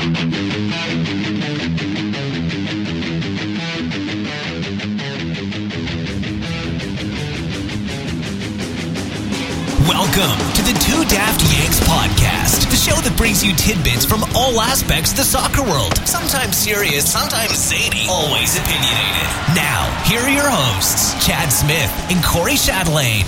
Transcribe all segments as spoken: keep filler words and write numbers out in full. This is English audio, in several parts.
Welcome to the Two Daft Yanks podcast, the show that brings you tidbits from all aspects of the soccer world. Sometimes serious, sometimes zany, always opinionated. Now, here are your hosts, Chad Smith and Corey Chatelaine.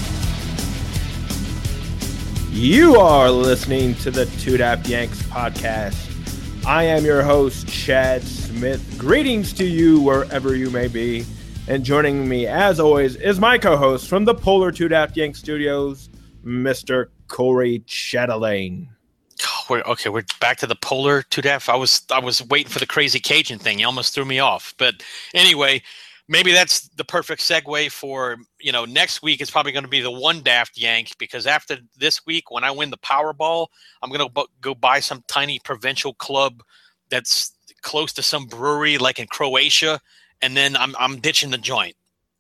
You are listening to the Two Daft Yanks podcast. I am your host, Chad Smith. Greetings to you wherever you may be. And joining me, as always, is my co-host from the Polar Two Daft Yanks studios, Mister Corey Chatelaine. Oh, we're, okay, we're back to the Polar Two Daft. I was I was waiting for the crazy Cajun thing. You almost threw me off. But anyway, maybe that's the perfect segue for, you know, next week is probably going to be the One Daft Yank, because after this week, when I win the Powerball, I'm going to go buy some tiny provincial club that's close to some brewery like in Croatia, and then I'm I'm ditching the joint.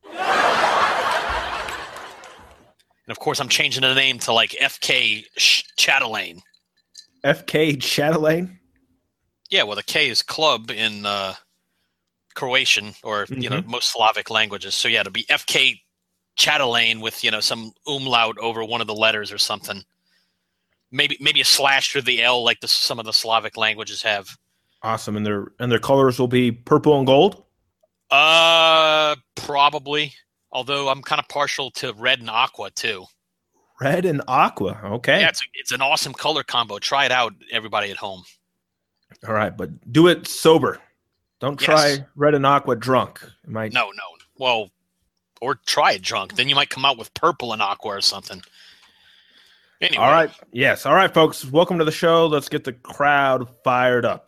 And of course, I'm changing the name to like F K Chatelaine. F K Chatelaine? Yeah, well, the K is club in uh, Croatian, or mm-hmm. you know, most Slavic languages. So yeah, it'll be F K Chatelaine with, you know, some umlaut over one of the letters or something. Maybe maybe a slash through the L, like the, some of the Slavic languages have. Awesome, and their and their colors will be purple and gold. Uh, probably. Although I'm kind of partial to red and aqua too. Red and aqua, okay. Yeah, it's it's an awesome color combo. Try it out, everybody at home. All right, but do it sober. Don't try yes. red and aqua drunk. It might... No, no. Well, or try it drunk. Then you might come out with purple and aqua or something. Anyway. All right. Yes. All right, folks. Welcome to the show. Let's get the crowd fired up.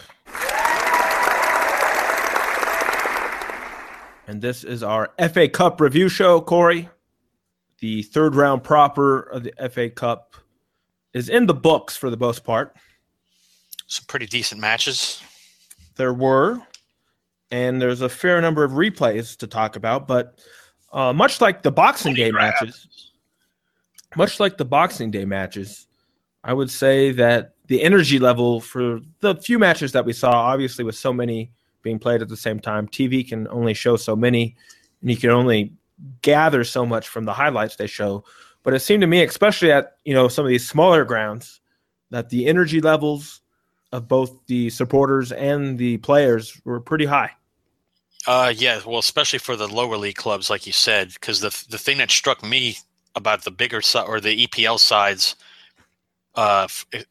And this is our F A Cup review show, Corey. The third round proper of the F A Cup is in the books for the most part. Some pretty decent matches. There were. And there's a fair number of replays to talk about. But uh, much like the Boxing Day matches, much like the Boxing Day matches, I would say that the energy level for the few matches that we saw, obviously with so many being played at the same time, T V can only show so many, and you can only gather so much from the highlights they show. But it seemed to me, especially at, you know, some of these smaller grounds, that the energy levels of both the supporters and the players were pretty high. Uh, yeah, well, especially for the lower league clubs, like you said, because the the thing that struck me about the bigger side or the E P L sides, uh,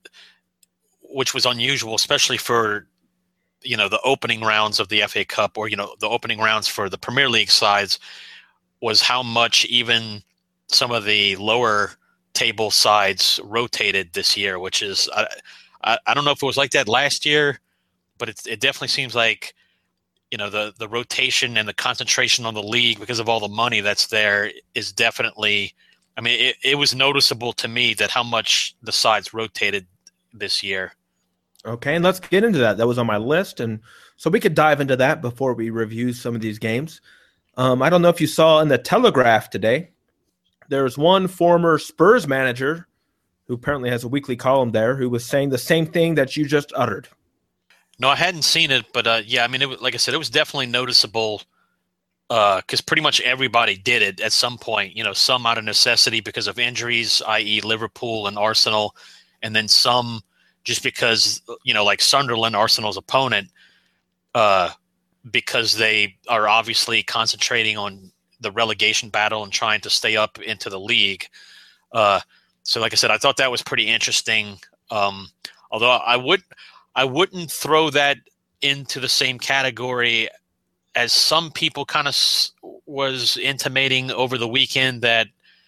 which was unusual, especially for, you know, the opening rounds of the F A Cup, or, you know, the opening rounds for the Premier League sides, was how much even some of the lower table sides rotated this year, which is, I, I, I don't know if it was like that last year, but it, it definitely seems like, you know, the, the rotation and the concentration on the league because of all the money that's there is definitely, I mean, it, it was noticeable to me that how much the sides rotated this year. Okay, and let's get into that. That was on my list, and so we could dive into that before we review some of these games. Um, I don't know if you saw in the Telegraph today, there's one former Spurs manager who apparently has a weekly column there who was saying the same thing that you just uttered. No, I hadn't seen it, but uh, yeah, I mean, it was, like I said, it was definitely noticeable because uh, pretty much everybody did it at some point. You know, some out of necessity because of injuries, that is. Liverpool and Arsenal, and then some just because, you know, like Sunderland, Arsenal's opponent, uh, because they are obviously concentrating on the relegation battle and trying to stay up into the league. Uh, so like I said, I thought that was pretty interesting. Um, although I would, I wouldn't throw that into the same category as some people kind of s- was intimating over the weekend, that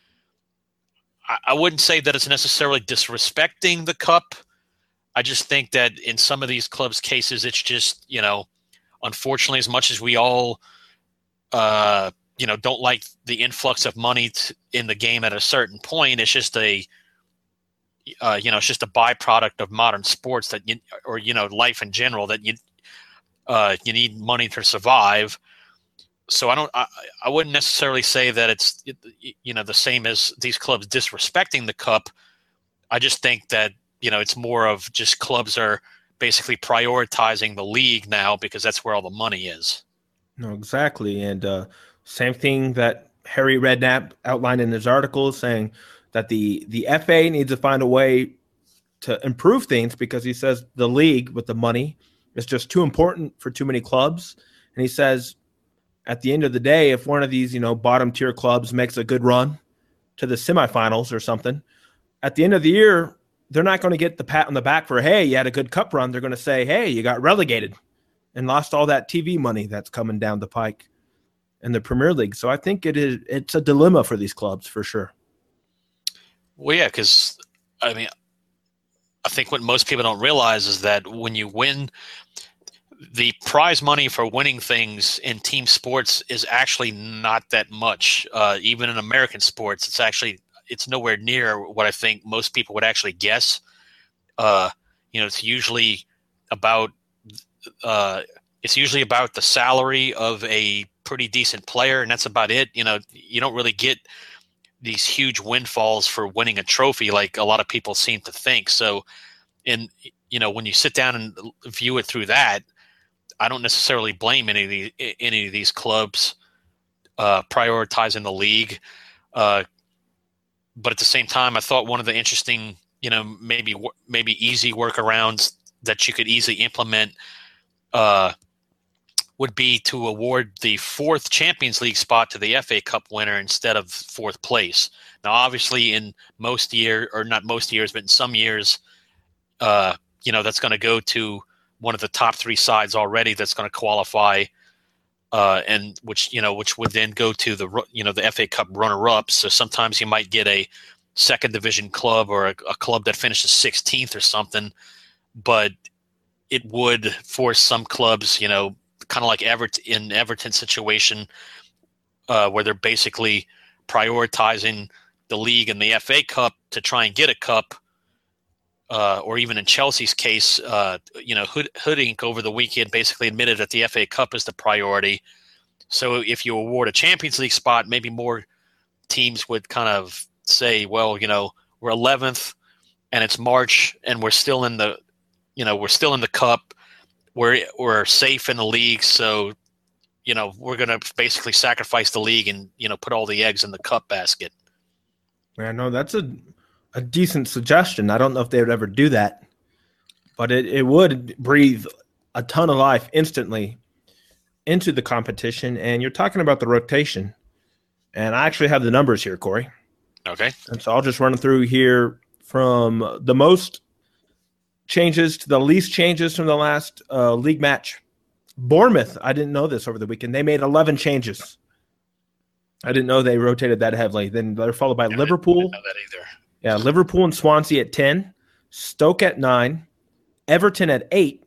I, I wouldn't say that it's necessarily disrespecting the cup. I just think that in some of these clubs' cases, it's just, you know, unfortunately, as much as we all, uh, you know, don't like the influx of money t- in the game at a certain point, it's just a, uh, you know, it's just a byproduct of modern sports that you, or, you know, life in general, that you, uh, you need money to survive. So I don't, I, I wouldn't necessarily say that it's, you know, the same as these clubs disrespecting the cup. I just think that, you know, it's more of just clubs are basically prioritizing the league now because that's where all the money is. No, exactly. And uh, same thing that Harry Redknapp outlined in his article, saying that the, the F A needs to find a way to improve things because he says the league with the money is just too important for too many clubs. And he says at the end of the day, if one of these, you know, bottom tier clubs makes a good run to the semifinals or something, at the end of the year, they're not going to get the pat on the back for, hey, you had a good cup run. They're going to say, hey, you got relegated and lost all that T V money that's coming down the pike in the Premier League. So I think it is, it's a dilemma for these clubs for sure. Well, yeah, because, I mean, I think what most people don't realize is that when you win, the prize money for winning things in team sports is actually not that much. Uh, even in American sports, it's actually it's nowhere near what I think most people would actually guess. Uh, you know, it's usually about uh, it's usually about the salary of a pretty decent player, and that's about it. You know, you don't really get these huge windfalls for winning a trophy like a lot of people seem to think. So, and you know, when you sit down and view it through that, I don't necessarily blame any of these any of these clubs uh, prioritizing the league. Uh, but at the same time, I thought one of the interesting, you know, maybe maybe easy workarounds that you could easily implement uh, would be to award the fourth Champions League spot to the F A Cup winner instead of fourth place. Now, obviously, in most year or not most years, but in some years, uh, you know, that's going to go to one of the top three sides already that's going to qualify, uh, and which, you know, which would then go to the, you know, the F A Cup runner-up. So sometimes you might get a second division club or a, a club that finishes sixteenth or something, but it would force some clubs, you know, kind of like Everton in Everton's situation, uh, where they're basically prioritizing the league and the F A Cup to try and get a cup. Uh, or even in Chelsea's case, uh, you know, Hood, Hoodink over the weekend basically admitted that the F A Cup is the priority. So if you award a Champions League spot, maybe more teams would kind of say, well, you know, we're eleventh and it's March and we're still in the, you know, we're still in the cup. We're, we're safe in the league. So, you know, we're going to basically sacrifice the league and, you know, put all the eggs in the cup basket. Yeah, no, that's a, a decent suggestion. I don't know if they would ever do that, but it, it would breathe a ton of life instantly into the competition. And you're talking about the rotation. And I actually have the numbers here, Corey. Okay. And so I'll just run through here from the most changes to the least changes from the last uh, league match. Bournemouth, I didn't know this over the weekend. They made eleven changes. I didn't know they rotated that heavily. Then they're followed by yeah, Liverpool. I didn't know that either. Yeah, Liverpool and Swansea at ten, Stoke at nine, Everton at eight,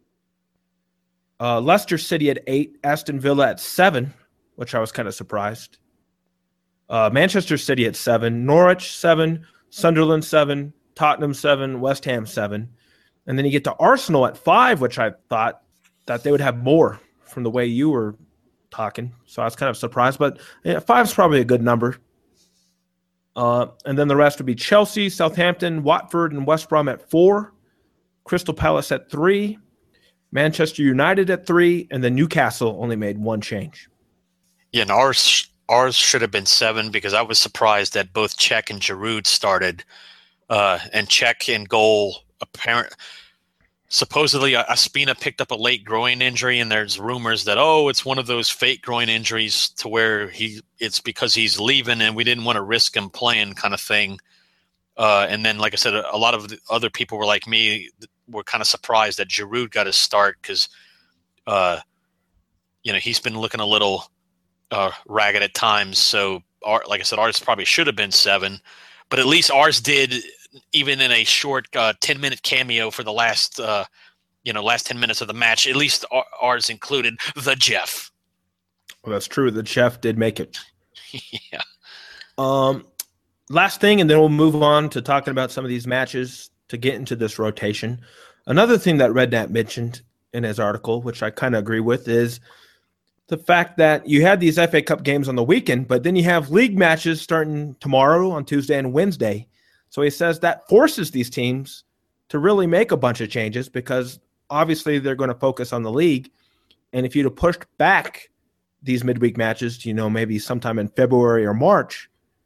uh, Leicester City at eight, Aston Villa at seven, which I was kind of surprised. Uh, Manchester City at seven, Norwich seven, Sunderland seven, Tottenham seven, West Ham seven. And then you get to Arsenal at five, which I thought that they would have more from the way you were talking. So I was kind of surprised, but yeah, five is probably a good number. Uh, and then the rest would be Chelsea, Southampton, Watford, and West Brom at four, Crystal Palace at three, Manchester United at three, and then Newcastle only made one change. Yeah, and ours ours should have been seven because I was surprised that both Cech and Giroud started, uh, and Cech in goal. Apparent, supposedly, uh, Aspina picked up a late groin injury, and there's rumors that oh, it's one of those fake groin injuries to where he it's because he's leaving, and we didn't want to risk him playing, kind of thing. Uh, and then, like I said, a, a lot of the other people were like me, were kind of surprised that Giroud got his start because, uh, you know, he's been looking a little uh, ragged at times. So, our, like I said, ours probably should have been seven, but at least ours did. Even in a short uh, ten minute cameo for the last, uh, you know, last ten minutes of the match, at least ours included the Jeff. Well, that's true. The Jeff did make it. yeah. Um, last thing, and then we'll move on to talking about some of these matches to get into this rotation. Another thing that Redknapp mentioned in his article, which I kind of agree with, is the fact that you had these F A Cup games on the weekend, but then you have league matches starting tomorrow on Tuesday and Wednesday. So he says that forces these teams to really make a bunch of changes because obviously they're going to focus on the league. And if you'd have pushed back these midweek matches, you know, maybe sometime in February or March,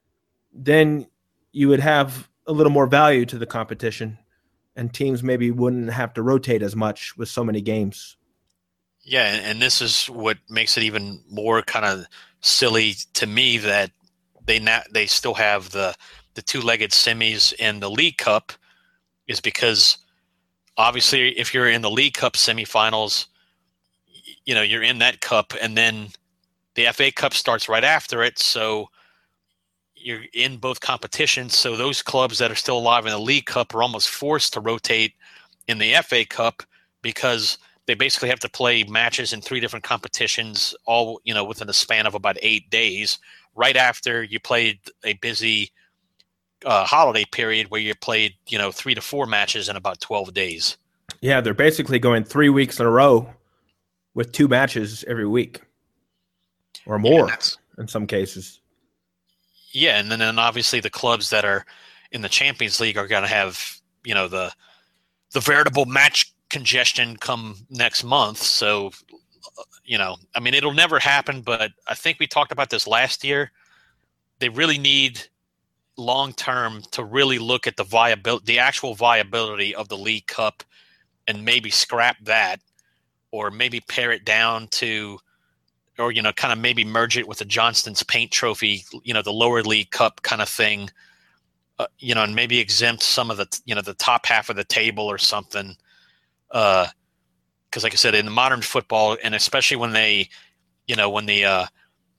then you would have a little more value to the competition and teams maybe wouldn't have to rotate as much with so many games. Yeah, and this is what makes it even more kind of silly to me that they not, they still have the the two-legged semis in the League Cup, is because obviously if you're in the League Cup semifinals, you know, you're in that cup, and then the F A Cup starts right after it, so you're in both competitions. So those clubs that are still alive in the League Cup are almost forced to rotate in the F A Cup because they basically have to play matches in three different competitions, all, you know, within a span of about eight days, right after you played a busy uh, holiday period where you played, you know, three to four matches in about twelve days. Yeah, they're basically going three weeks in a row with two matches every week or more yeah, in some cases. Yeah, and then, then obviously the clubs that are in the Champions League are going to have, you know, the the veritable match congestion come next month. So, you know, I mean, it'll never happen, but I think we talked about this last year. They really need long-term to really look at the viability, the actual viability of the League Cup, and maybe scrap that, or maybe pare it down to, or, you know, kind of maybe merge it with the Johnston's Paint Trophy, you know, the lower League Cup kind of thing, uh, you know, and maybe exempt some of the, you know, the top half of the table or something. Uh, because like I said, in the modern football, and especially when they, you know, when the, uh,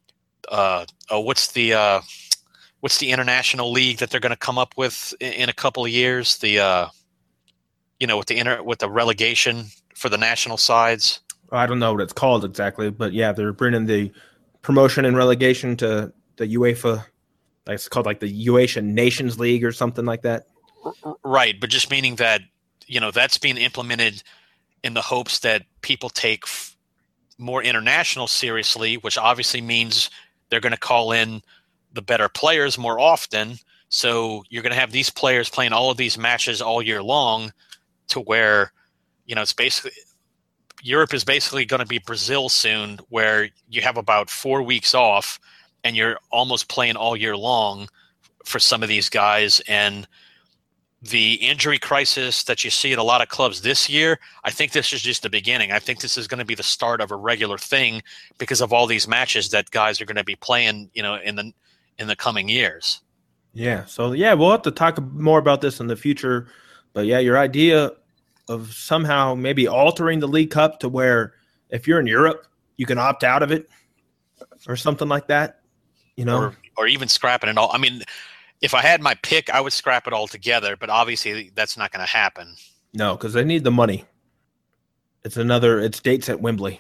uh, oh, what's the, uh, what's the international league that they're going to come up with in, in a couple of years? The, uh, you know, with the inter, with the relegation for the national sides. I don't know what it's called exactly, but yeah, they're bringing the promotion and relegation to the UEFA. Like it's called like the UEFA Nations League or something like that. Right, but just meaning that, you know, that's being implemented in the hopes that people take f- more international seriously, which obviously means they're going to call in the better players more often. So you're going to have these players playing all of these matches all year long, to where, you know, it's basically Europe is basically going to be Brazil soon, where you have about four weeks off and you're almost playing all year long for some of these guys. And the injury crisis that you see at a lot of clubs this year, I think this is just the beginning. I think this is going to be the start of a regular thing because of all these matches that guys are going to be playing, you know, in the in the coming years. Yeah. So yeah, we'll have to talk more about this in the future. But yeah, your idea of somehow maybe altering the League Cup to where if you're in Europe, you can opt out of it or something like that, you know, or, or even scrapping it all. I mean, if I had my pick, I would scrap it all together, but obviously that's not going to happen. No, because they need the money. It's another, it's dates at Wembley.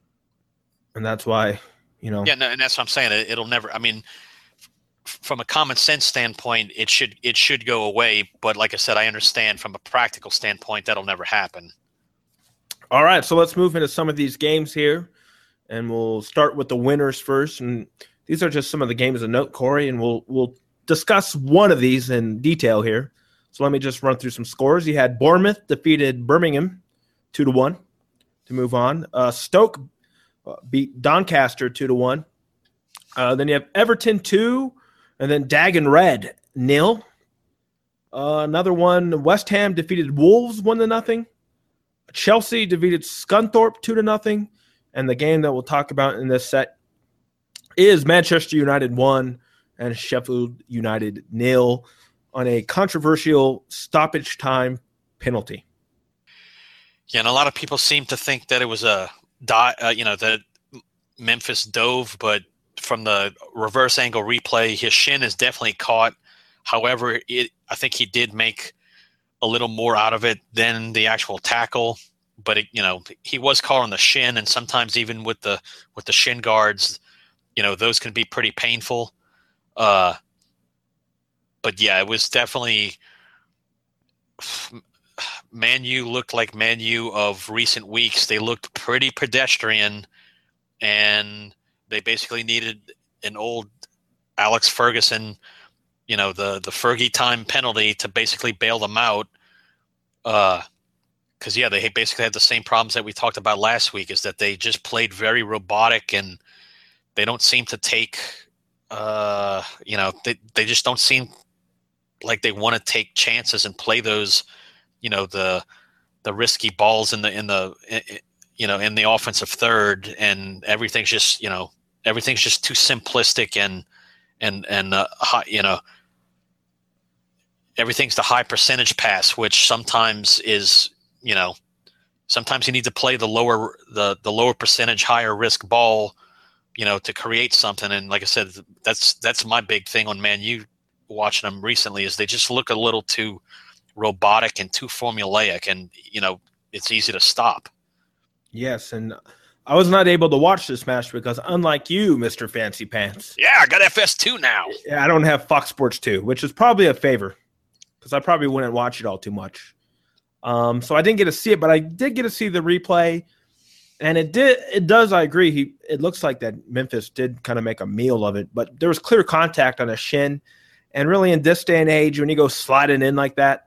And that's why, you know. Yeah, no, and that's what I'm saying. It, it'll never, I mean, f- from a common sense standpoint, it should it should go away. But like I said, I understand from a practical standpoint, that'll never happen. All right, so let's move into some of these games here. And we'll start with the winners first. And these are just some of the games of note, Corey, and we'll we'll discuss one of these in detail here. So let me just run through some scores. You had Bournemouth defeated Birmingham two to one to move on. Uh, Stoke beat Doncaster two to one. Uh, then you have Everton two, and then Dagon Red nil. Uh, another one, West Ham defeated Wolves one to nothing. Chelsea defeated Scunthorpe two to nothing. And the game that we'll talk about in this set is Manchester United one and Sheffield United nil on a controversial stoppage time penalty. Yeah, and a lot of people seem to think that it was a die, uh, you know, that Memphis dove, but from the reverse angle replay, his shin is definitely caught. However, it I think he did make a little more out of it than the actual tackle. But it, you know, he was caught on the shin, and sometimes even with the with the shin guards, you know, those can be pretty painful. Uh, but yeah, it was definitely Man U looked like Man U of recent weeks. They looked pretty pedestrian, and they basically needed an old Alex Ferguson, you know, the the Fergie time penalty to basically bail them out. Uh, because yeah, they basically had the same problems that we talked about last week. Is that they just played very robotic, and they don't seem to take. Uh, you know, they they just don't seem like they want to take chances and play those. You know, the the risky balls in the in the you know in the offensive third, and everything's just you know everything's just too simplistic and and and uh, high, you know. Everything's the high percentage pass, which sometimes is, you know, sometimes you need to play the lower the the lower percentage, higher risk ball, you know, to create something. And like I said, that's that's my big thing on Man U watching them recently is they just look a little too robotic and too formulaic, and you know, it's easy to stop. Yes, and I was not able to watch this match because unlike you, Mister Fancy Pants. Yeah, I got F S two now. Yeah, I don't have Fox Sports two, which is probably a favor. Because I probably wouldn't watch it all too much. Um, so I didn't get to see it, but I did get to see the replay. And it did it does, I agree. He it looks like that Memphis did kind of make a meal of it, but there was clear contact on a shin. And really in this day and age, when you go sliding in like that,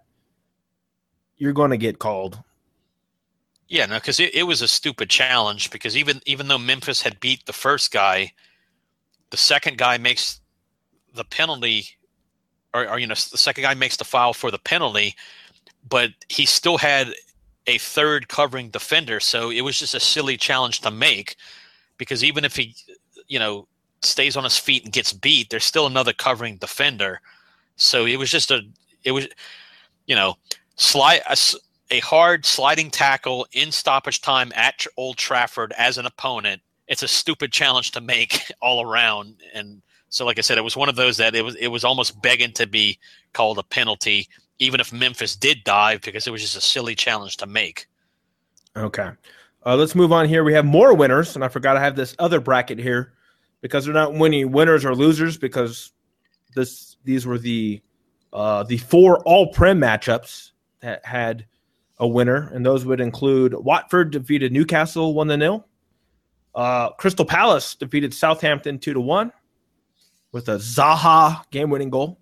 you're going to get called. Yeah, no, because it, it was a stupid challenge because even even though Memphis had beat the first guy, the second guy makes the penalty. Or, or, you know, the second guy makes the foul for the penalty, but he still had a third covering defender. So it was just a silly challenge to make because even if he, you know, stays on his feet and gets beat, there's still another covering defender. So it was just a, it was, you know, slide a, a hard sliding tackle in stoppage time at Old Trafford as an opponent. It's a stupid challenge to make all around. And, so, like I said, it was one of those that it was it was almost begging to be called a penalty, even if Memphis did dive, because it was just a silly challenge to make. Okay. Uh, let's move on here. We have more winners, and I forgot I have this other bracket here because they're not winning winners or losers because this these were the uh, the four all-prem matchups that had a winner, and those would include Watford defeated Newcastle one to nil. Uh, Crystal Palace defeated Southampton two to one. With a Zaha game-winning goal.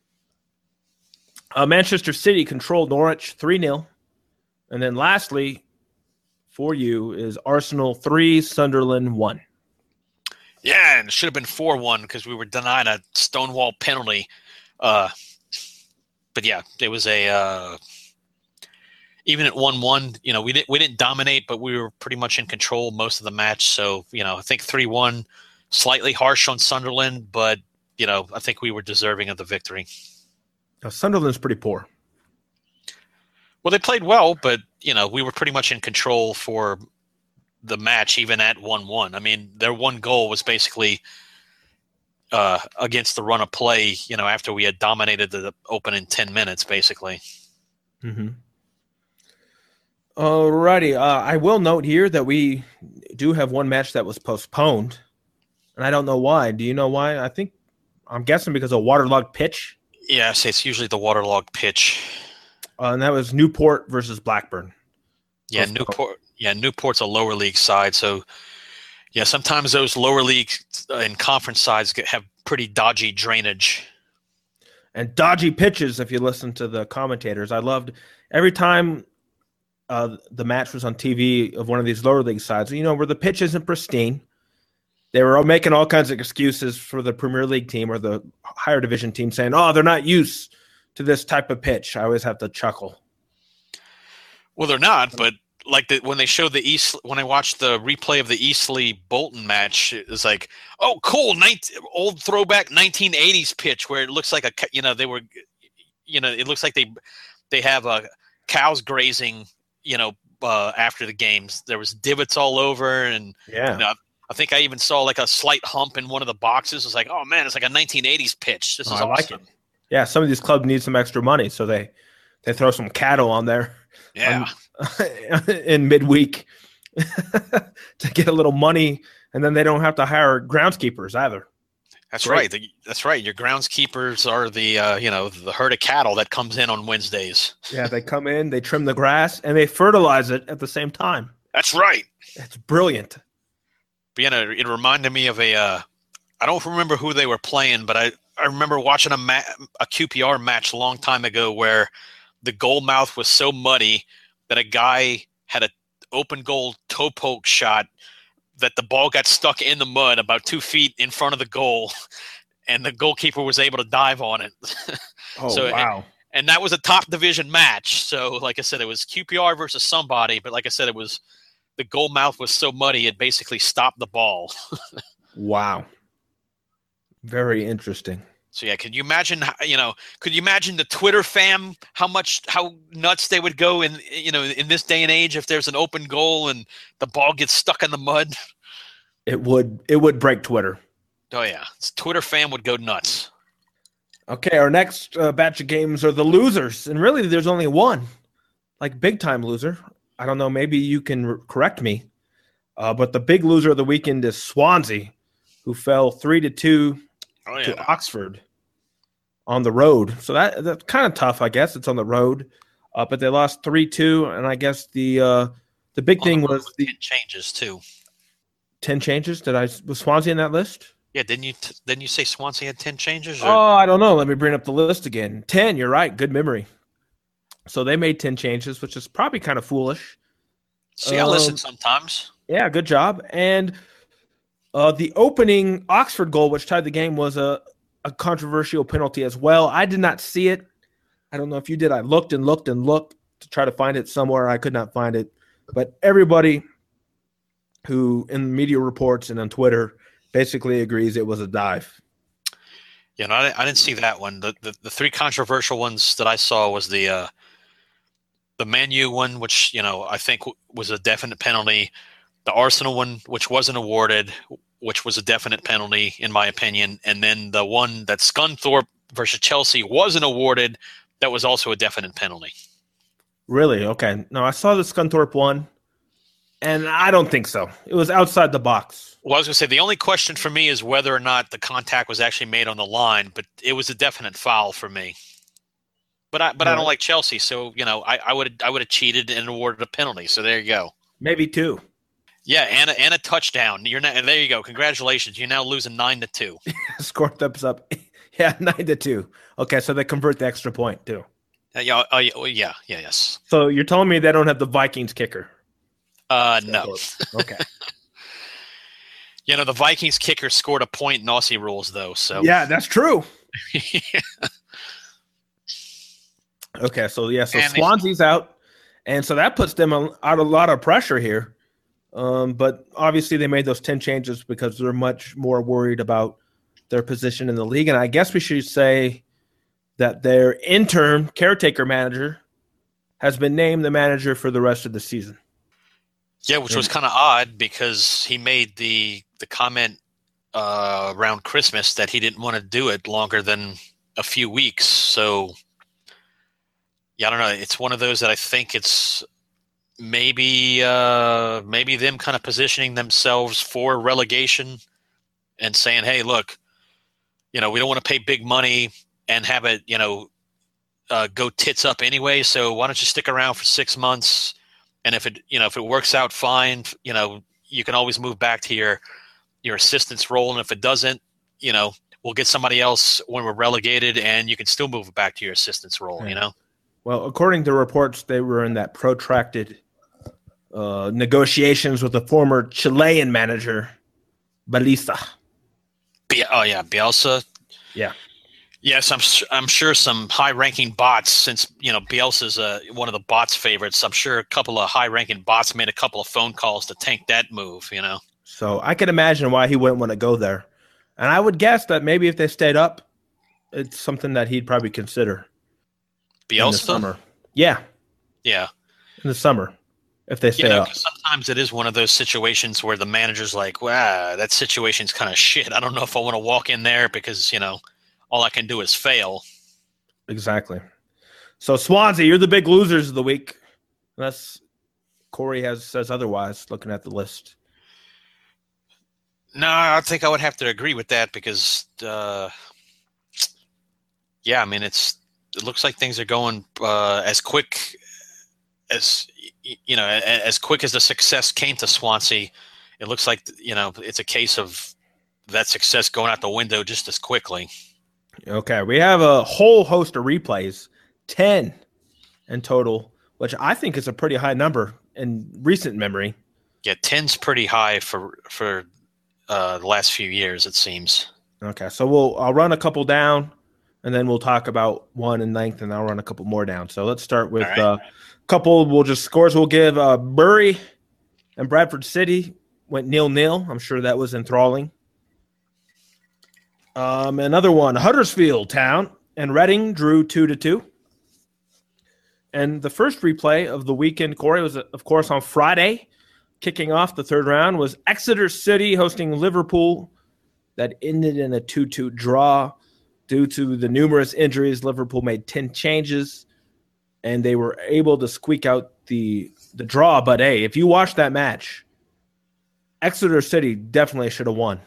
Uh, Manchester City controlled Norwich three nil. And then lastly, for you, is Arsenal three, Sunderland one. Yeah, and it should have been four one because we were denied a Stonewall penalty. Uh, but yeah, it was a uh, – even at one one, you know, we didn't, we didn't dominate, but we were pretty much in control most of the match. So, you know, I think three one – slightly harsh on Sunderland, but, you know, I think we were deserving of the victory. Now, Sunderland's pretty poor. Well, they played well, but, you know, we were pretty much in control for the match, even at one one. I mean, their one goal was basically uh, against the run of play, you know, after we had dominated the opening ten minutes, basically. Mm-hmm. All righty. Uh, I will note here that we do have one match that was postponed. And I don't know why. Do you know why? I think I'm guessing because of waterlogged pitch. Yes, it's usually the waterlogged pitch. Uh, and that was Newport versus Blackburn. Yeah, postponed. Newport. Yeah, Newport's a lower league side, so yeah, sometimes those lower league and conference sides get, have pretty dodgy drainage and dodgy pitches. If you listen to the commentators, I loved every time uh, the match was on T V of one of these lower league sides. You know, where the pitch isn't pristine. They were making all kinds of excuses for the Premier League team or the higher division team saying, oh, they're not used to this type of pitch. I always have to chuckle. Well, they're not, but like the, when they showed the East, when I watched the replay of the Eastleigh Bolton match, it was like, oh, cool. nineteen, old throwback nineteen eighties pitch where it looks like a, you know, they were, you know, it looks like they, they have uh, cows grazing, you know, uh, after the games. There was divots all over and, yeah. You know, I think I even saw like a slight hump in one of the boxes. It's like, oh man, it's like a nineteen eighties pitch. This is oh, I awesome. Like it. Yeah, some of these clubs need some extra money, so they they throw some cattle on there. Yeah, on, in midweek to get a little money, and then they don't have to hire groundskeepers either. That's Great. right. The, that's right. Your groundskeepers are the uh, you know the herd of cattle that comes in on Wednesdays. Yeah, they come in, they trim the grass, and they fertilize it at the same time. That's right. It's brilliant. But, you know, it reminded me of a. Uh, I don't remember who they were playing, but I, I remember watching a ma- a Q P R match a long time ago where the goal mouth was so muddy that a guy had an open goal toe poke shot that the ball got stuck in the mud about two feet in front of the goal, and the goalkeeper was able to dive on it. Oh, so, wow. And, and that was a top division match. So, like I said, it was Q P R versus somebody, but like I said, it was the goal mouth was so muddy it basically stopped the ball. Wow. Very interesting. So yeah, can you imagine? You know, could you imagine the Twitter fam? How much, how nuts they would go in, you know, in this day and age if there's an open goal and the ball gets stuck in the mud. It would. It would break Twitter. Oh yeah, Twitter fam would go nuts. Okay, our next uh, batch of games are the losers, and really, there's only one, like big time loser. I don't know. Maybe you can r- correct me, uh, but the big loser of the weekend is Swansea, who fell three to two Oh, yeah. to Oxford on the road. So that that's kind of tough, I guess. It's on the road, uh, but they lost three two, and I guess the uh, the big thing the was the changes too. ten changes. Did I was Swansea in that list? Yeah, didn't you? T- didn't you say Swansea had ten changes? Or? Oh, I don't know. Let me bring up the list again. Ten. You're right. Good memory. So they made ten changes, which is probably kind of foolish. See, I um, listen sometimes. Yeah, good job. And uh, the opening Oxford goal, which tied the game, was a, a controversial penalty as well. I did not see it. I don't know if you did. I looked and looked and looked to try to find it somewhere. I could not find it. But everybody who in media reports and on Twitter basically agrees it was a dive. Yeah, no, I, I didn't see that one. The, the the three controversial ones that I saw was the uh, the Man U one, which you know I think w- was a definite penalty. The Arsenal one, which wasn't awarded, which was a definite penalty in my opinion, and then the one that Scunthorpe versus Chelsea wasn't awarded, that was also a definite penalty. Really? Okay. No, I saw the Scunthorpe one, and I don't think so. It was outside the box. Well, I was going to say the only question for me is whether or not the contact was actually made on the line, but it was a definite foul for me. But I, but All I don't right. like Chelsea, so you know I, I would I would have cheated and awarded a penalty. So there you go. Maybe two. Yeah, and a, and a touchdown. You're now, there. You go. Congratulations. You're now losing nine to two. Score thumbs up. Yeah, nine to two. Okay, so they convert the extra point too. Uh, yeah, oh, yeah, oh, yeah, yeah, yes. So you're telling me they don't have the Vikings kicker? Uh, no. Okay. You know the Vikings kicker scored a point in Aussie rules though. So Yeah, that's true. Okay, so yeah, so And they- Swansea's out, and so that puts them out a lot of pressure here. Um, but obviously, they made those ten changes because they're much more worried about their position in the league. And I guess we should say that their interim caretaker manager has been named the manager for the rest of the season. Yeah, which was kind of odd because he made the the comment uh, around Christmas that he didn't want to do it longer than a few weeks. So, yeah, I don't know. It's one of those that I think it's maybe uh, maybe them kind of positioning themselves for relegation and saying, "Hey, look, you know, we don't want to pay big money and have it, you know, uh, go tits up anyway. So why don't you stick around for six months?" And if it, you know, if it works out fine, you know, you can always move back to your your assistant's role. And if it doesn't, you know, we'll get somebody else when we're relegated, and you can still move back to your assistant's role. Yeah. You know. Well, according to reports, they were in that protracted uh, negotiations with the former Chilean manager, Bielsa. Be- oh yeah, Bielsa. Yeah. Yes, I'm. su- I'm sure some high-ranking bots, since you know Bielsa's uh, one of the bots' favorites. I'm sure a couple of high-ranking bots made a couple of phone calls to tank that move. You know. So I can imagine why he wouldn't want to go there. And I would guess that maybe if they stayed up, it's something that he'd probably consider in the Bielsa. summer. Yeah, Yeah. in the summer, if they stay You know, up. 'cause sometimes it is one of those situations where the manager's like, "Wow, that situation's kind of shit. I don't know if I want to walk in there because you know, all I can do is fail." Exactly. So Swansea, you're the big losers of the week. Unless Corey has says otherwise, looking at the list. No, I think I would have to agree with that because, uh, yeah, I mean, it's it looks like things are going uh, as quick as you know, as quick as the success came to Swansea. It looks like you know it's a case of that success going out the window just as quickly. Okay, we have a whole host of replays. ten. in total, which I think is a pretty high number in recent memory. Yeah, ten's pretty high for for uh, the last few years, it seems. Okay, so we'll I'll run a couple down, and then we'll talk about one in ninth, and I'll run a couple more down. So let's start with a right. uh, couple. We'll just scores. We'll give uh, Bury and Bradford City went nil nil. I'm sure that was enthralling. Um, another one, Huddersfield Town and Reading drew two to two. And the first replay of the weekend, Corey, was of course on Friday. Kicking off the third round was Exeter City hosting Liverpool. That ended in a two two draw. Due to the numerous injuries, Liverpool made ten changes, and they were able to squeak out the the draw. But hey, if you watch that match, Exeter City definitely should have won.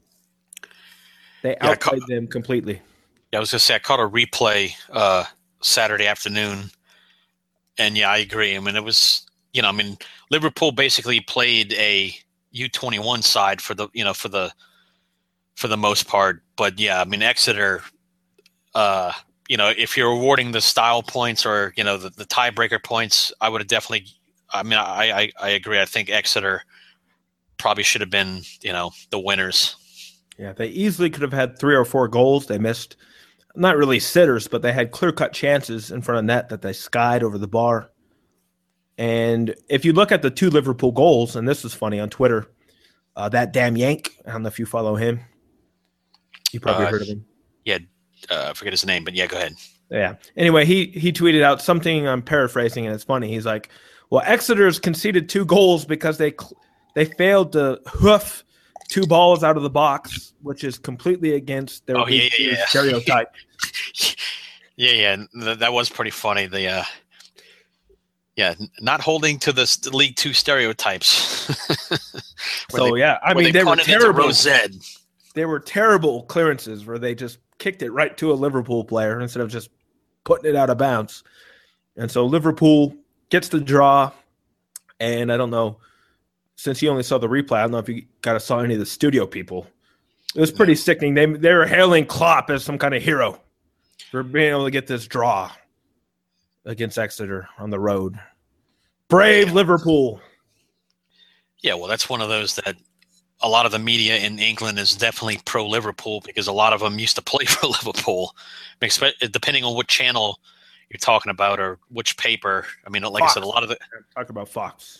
They yeah, outplayed caught, them completely. Yeah, I was going to say, I caught a replay uh, Saturday afternoon, and yeah, I agree. I mean, it was, you know, I mean, Liverpool basically played a U twenty-one side for the, you know, for the, for the most part. But yeah, I mean, Exeter, uh, you know, if you're awarding the style points or, you know, the, the tiebreaker points, I would have definitely, I mean, I, I, I agree. I think Exeter probably should have been, you know, the winners. Yeah, they easily could have had three or four goals. They missed, not really sitters, but they had clear-cut chances in front of net that they skied over the bar. And if you look at the two Liverpool goals, and this is funny on Twitter, uh, that damn Yank, I don't know if you follow him. You probably uh, heard of him. Yeah, uh, I forget his name, but yeah, go ahead. Yeah. Anyway, he he tweeted out something, I'm paraphrasing, and it's funny. He's like, well, Exeter's conceded two goals because they they failed to hoof two balls out of the box, which is completely against their oh, yeah, yeah, yeah. stereotype. yeah, yeah, that was pretty funny. The uh, yeah, not holding to the League Two stereotypes. so they, yeah, I mean they, they were terrible. Rosed. They were terrible clearances where they just kicked it right to a Liverpool player instead of just putting it out of bounds. And so Liverpool gets the draw, and I don't know. Since you only saw the replay, I don't know if you kind of saw any of the studio people. It was pretty sickening. They they were hailing Klopp as some kind of hero for being able to get this draw against Exeter on the road. Brave yeah. Liverpool. Yeah, well, that's one of those that a lot of the media in England is definitely pro-Liverpool because a lot of them used to play for Liverpool. Depending on what channel you're talking about or which paper. I mean, like Fox. I said, a lot of the talk about Fox.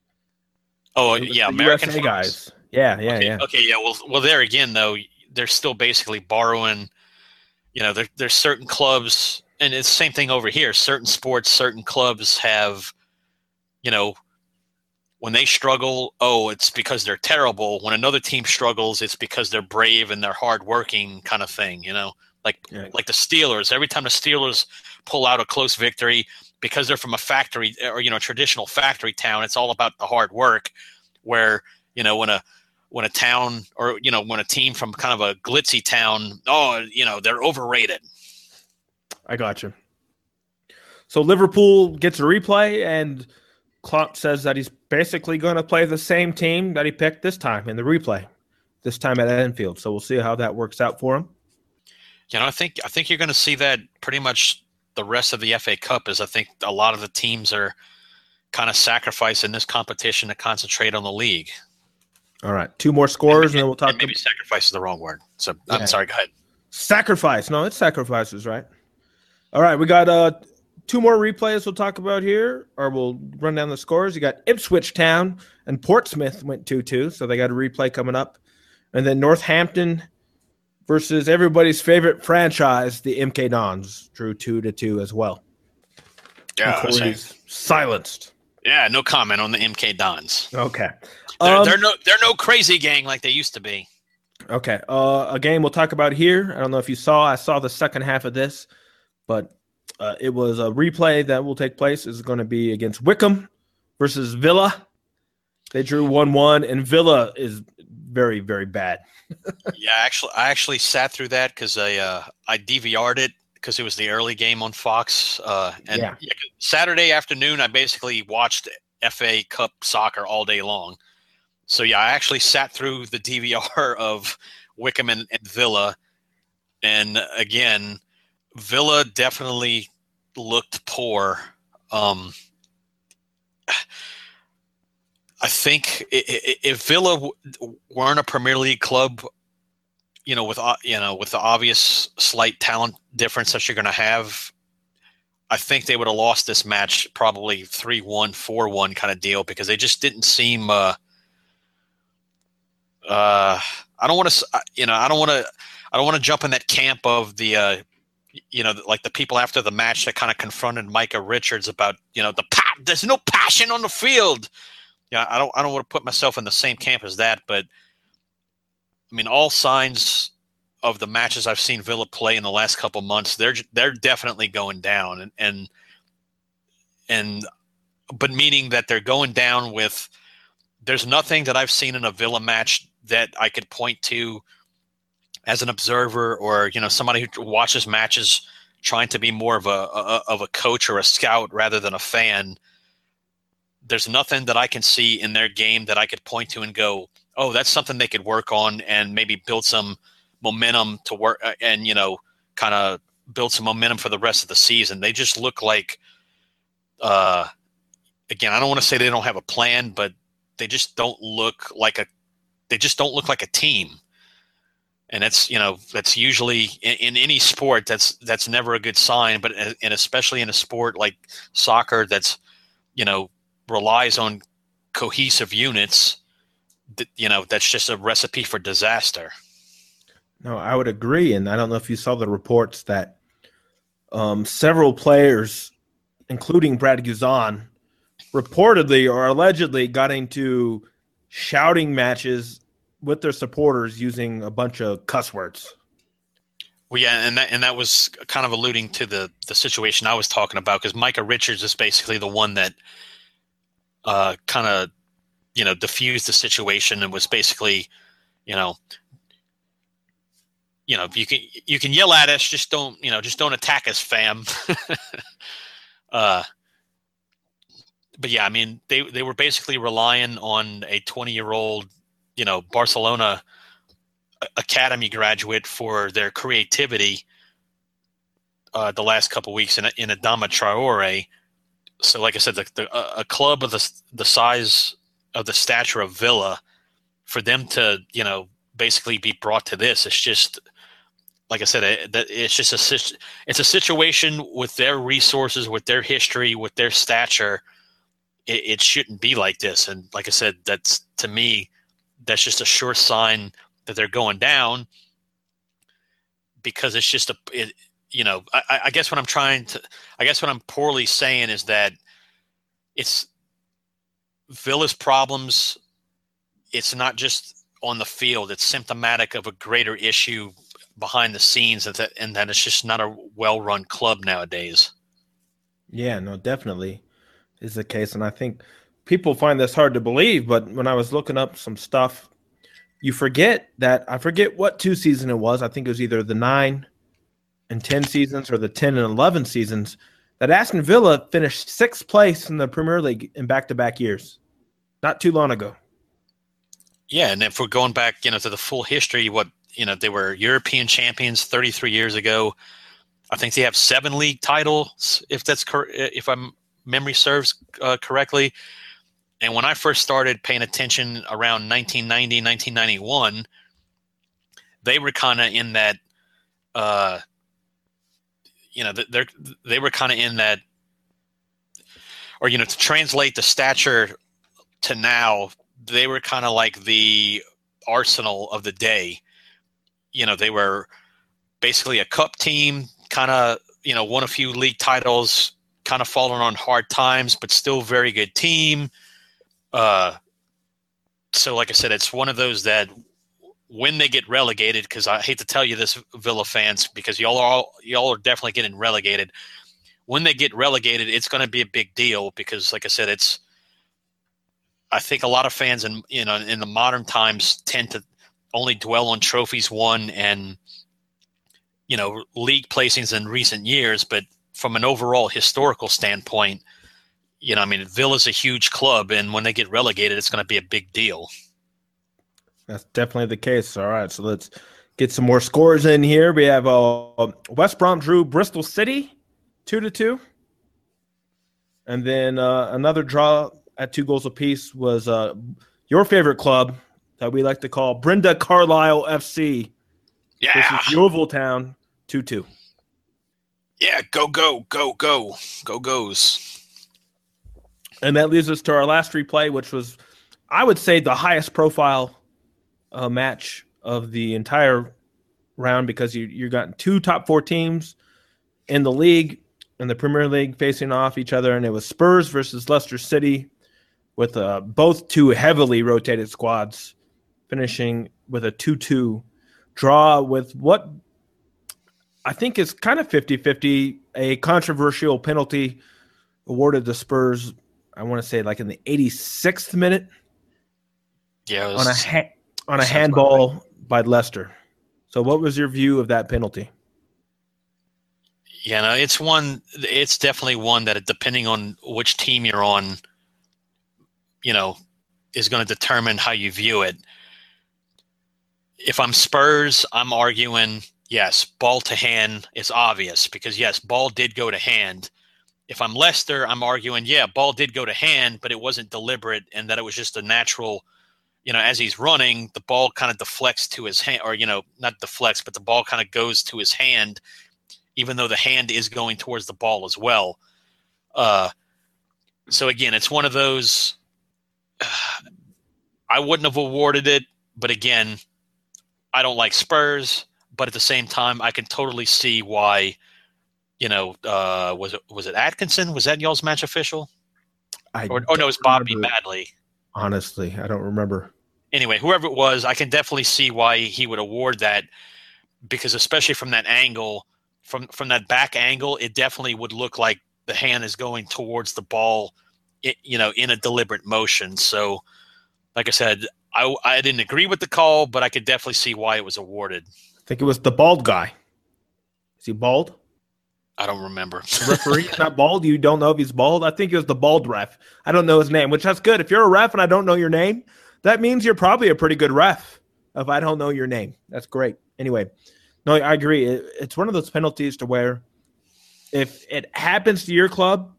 Oh yeah, the American U S A guys. Yeah, yeah, okay, yeah. Okay, yeah. Well, well, there again, though, they're still basically borrowing. You know, there, there's certain clubs, and it's the same thing over here. Certain sports, certain clubs have, you know, when they struggle, oh, it's because they're terrible. When another team struggles, it's because they're brave and they're hardworking, kind of thing. You know, like yeah. like the Steelers. Every time the Steelers pull out a close victory, because they're from a factory or, you know, traditional factory town, it's all about the hard work. Where, you know, when a when a town or, you know, when a team from kind of a glitzy town, oh, you know, they're overrated. I got you. So Liverpool gets a replay, and Klopp says that he's basically going to play the same team that he picked this time in the replay, this time at Anfield. So we'll see how that works out for him. You know, I think I think you're going to see that pretty much the rest of the F A Cup. Is I think a lot of the teams are kind of sacrificing this competition to concentrate on the league. All right, two more scores, and, and then we'll talk. And maybe to... sacrifice is the wrong word. So yeah. I'm sorry. Go ahead. Sacrifice? No, it's sacrifices, right? All right, we got uh, two more replays we'll talk about here, or we'll run down the scores. You got Ipswich Town and Portsmouth went two two, so they got a replay coming up, and then Northampton versus everybody's favorite franchise, the M K Dons, drew two to two as well. Yeah, silenced. Yeah, no comment on the M K Dons. Okay, they're, um, they're no they're no crazy gang like they used to be. Okay, uh, a game we'll talk about here. I don't know if you saw. I saw the second half of this, but uh, it was a replay that will take place. It's going to be against Wickham versus Villa. They drew one one, and Villa is very, very bad. yeah, actually, I actually sat through that because I uh, I D V R'd it because it was the early game on Fox. Uh, and yeah. Yeah, Saturday afternoon, I basically watched F A Cup soccer all day long. So yeah, I actually sat through the D V R of Wickham and, and Villa, and again, Villa definitely looked poor Um, I think if Villa weren't a Premier League club, you know, with you know, with the obvious slight talent difference that you're going to have, I think they would have lost this match probably three one, four one kind of deal, because they just didn't seem. Uh, uh, I don't want to, you know, I don't want to, I don't want to jump in that camp of the, uh, you know, like the people after the match that kind of confronted Micah Richards about, you know, the pa- there's no passion on the field. Yeah, I don't, I don't want to put myself in the same camp as that, but I mean, all signs of the matches I've seen Villa play in the last couple months, they're they're definitely going down, and and and but meaning that they're going down with. There's nothing that I've seen in a Villa match that I could point to as an observer, or you know, somebody who watches matches trying to be more of a, a of a coach or a scout rather than a fan. There's nothing that I can see in their game that I could point to and go, oh, that's something they could work on and maybe build some momentum to work and, you know, kind of build some momentum for the rest of the season. They just look like, uh, again, I don't want to say they don't have a plan, but they just don't look like a, they just don't look like a team. And that's, you know, that's usually in, in any sport, that's, that's never a good sign, but, and especially in a sport like soccer, that's, you know, relies on cohesive units, that, you know, that's just a recipe for disaster. No, I would agree. And I don't know if you saw the reports that um, several players, including Brad Guzan, reportedly or allegedly got into shouting matches with their supporters using a bunch of cuss words. Well, yeah, and that and that was kind of alluding to the the situation I was talking about, because Micah Richards is basically the one that uh, kind of, you know, diffused the situation and was basically, you know, you know, you can you can yell at us, just don't, you know, just don't attack us, fam. uh, but yeah, I mean, they they were basically relying on a twenty-year-old, you know, Barcelona academy graduate for their creativity uh, the last couple of weeks in in Adama Traore. So, like I said, the, the, a club of the the size of the stature of Villa, for them to, you know, basically be brought to this, it's just, like I said, it, it's just a it's a situation with their resources, with their history, with their stature. It, it shouldn't be like this. And like I said, that's, to me, that's just a sure sign that they're going down, because it's just a, it, you know, I, I guess what I'm trying to, I guess what I'm poorly saying is that it's Villa's problems. It's not just on the field. It's symptomatic of a greater issue behind the scenes, and that, and that it's just not a well-run club nowadays. Yeah, no, definitely is the case. And I think people find this hard to believe, but when I was looking up some stuff, you forget that, I forget what two season it was. I think it was either the nine and ten seasons or the ten and eleven seasons, that Aston Villa finished sixth place in the Premier League in back-to-back years, not too long ago. Yeah, and if we're going back, you know, to the full history, what, you know, they were European champions thirty-three years ago. I think they have seven league titles, if that's cor- if I'm memory serves uh, correctly. And when I first started paying attention around nineteen ninety, nineteen ninety-one, they were kind of in that, uh, you know, they're, they were kind of in that, or, you know, to translate the stature to now, they were kind of like the Arsenal of the day. You know, they were basically a cup team, kind of, you know, won a few league titles, kind of fallen on hard times, but still very good team. Uh, so like I said, it's one of those that when they get relegated, because I hate to tell you this, Villa fans, because y'all are all, y'all are definitely getting relegated. When they get relegated, it's going to be a big deal, because like I said, it's, I think a lot of fans in, you know, in the modern times tend to only dwell on trophies won and, you know, league placings in recent years. But from an overall historical standpoint, you know, I mean, Villa's a huge club, and when they get relegated, it's going to be a big deal. That's definitely the case. All right, so let's get some more scores in here. We have uh, West Brom drew Bristol City two to two. And then uh, another draw at two goals apiece was uh, your favorite club that we like to call Brenda Carlisle F C Yeah. versus Yeovil Town two two. Yeah, go, go, go, go. Go, goes. And that leads us to our last replay, which was, I would say, the highest profile uh, match of the entire round because you you got two top four teams in the league, in the Premier League, facing off each other, and it was Spurs versus Leicester City with uh, both two heavily rotated squads finishing with a two two draw with what I think is kind of fifty-fifty, a controversial penalty awarded to Spurs, I want to say like in the eighty-sixth minute Yeah, it on a was, ha- on a handball by Leicester. So what was your view of that penalty? yeah, no, it's one. It's definitely one that, depending on which team you're on, you know, is going to determine how you view it. If I'm Spurs, I'm arguing, yes, ball to hand is obvious because, yes, ball did go to hand. If I'm Leicester, I'm arguing, yeah, ball did go to hand, but it wasn't deliberate and that it was just a natural, you know, as he's running, the ball kind of deflects to his hand, or, you know, not deflects, but the ball kind of goes to his hand, even though the hand is going towards the ball as well. Uh, so, again, it's one of those, uh, I wouldn't have awarded it, but again, I don't like Spurs, but at the same time, I can totally see why, you know, uh, was it was it Atkinson? Was that y'all's match official? I Or, or no, it was Bobby remember. Madley. Honestly, I don't remember. Anyway, whoever it was, I can definitely see why he would award that, because especially from that angle, from from that back angle, it definitely would look like the hand is going towards the ball, it, you know, in a deliberate motion. So, like I said, I, I didn't agree with the call, but I could definitely see why it was awarded. I think it was the bald guy. Is he bald? I don't remember. The referee is not bald? You don't know if he's bald? I think it was the bald ref. I don't know his name, which that's good. If you're a ref and I don't know your name, that means you're probably a pretty good ref if I don't know your name. That's great. Anyway, no, I agree. It, it's one of those penalties to where if it happens to your club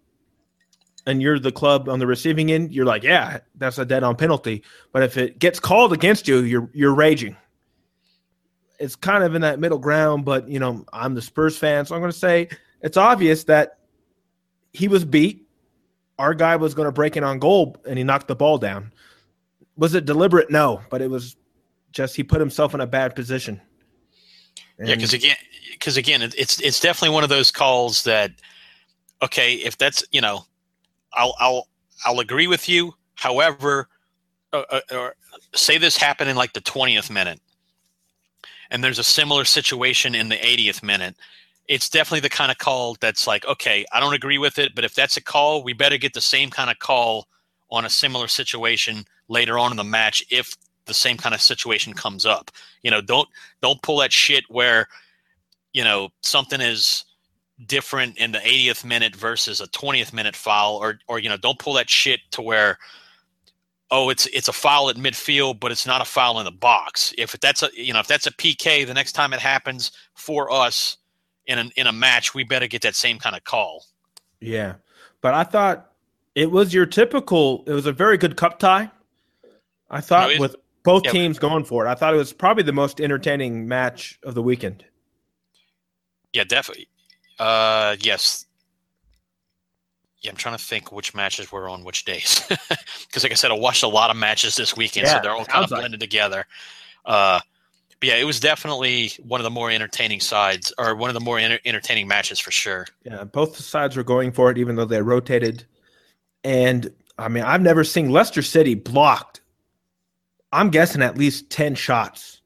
and you're the club on the receiving end, you're like, yeah, that's a dead-on penalty. But if it gets called against you, you're you're raging. It's kind of in that middle ground, but, you know, I'm the Spurs fan, so I'm going to say it's obvious that he was beat. Our guy was going to break in on goal, and he knocked the ball down. Was it deliberate? No, but it was just he put himself in a bad position. And yeah, because again, because again, it, it's it's definitely one of those calls that, okay, if that's, you know, I'll I'll I'll agree with you. However, uh, uh, or say this happened in like the twentieth minute, and there's a similar situation in the eightieth minute. It's definitely the kind of call that's like, okay, I don't agree with it, but if that's a call, we better get the same kind of call on a similar situation later on in the match if the same kind of situation comes up. You know, don't don't pull that shit where, you know, something is different in the eightieth minute versus a twentieth minute foul, or or you know, don't pull that shit to where, oh, it's it's a foul at midfield, but it's not a foul in the box. If that's a you know if that's a P K, the next time it happens for us in an, in a match, we better get that same kind of call. yeah, but I thought it was your typical. It was a very good cup tie. I thought No, it- with both yeah. teams going for it, I thought it was probably the most entertaining match of the weekend. Yeah, definitely. Uh, yes. Yeah, I'm trying to think which matches were on which days. Because, like I said, I watched a lot of matches this weekend, Yeah, so they're all kind of sounds like- blended together. Uh, but yeah, it was definitely one of the more entertaining sides, or one of the more enter- entertaining matches for sure. Yeah, both sides were going for it, even though they rotated. And I mean, I've never seen Leicester City blocked. I'm guessing at least ten shots.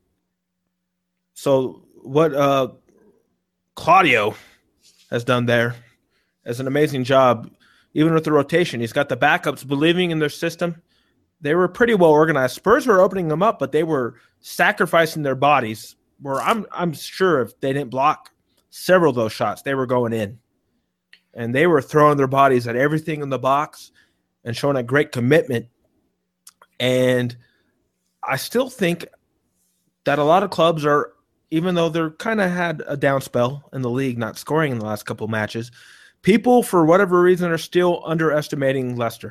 So what uh, Claudio has done there is an amazing job, even with the rotation. He's got the backups believing in their system. They were pretty well organized. Spurs were opening them up, but they were sacrificing their bodies. Where I'm, I'm sure if they didn't block several of those shots, they were going in. And they were throwing their bodies at everything in the box and showing a great commitment. And I still think that a lot of clubs are, even though they're kind of had a down spell in the league, not scoring in the last couple of matches, people, for whatever reason, are still underestimating Leicester.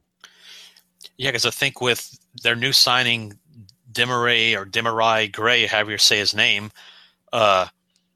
Yeah, because I think with their new signing, Demarai or Demarai Gray, however you say his name, uh,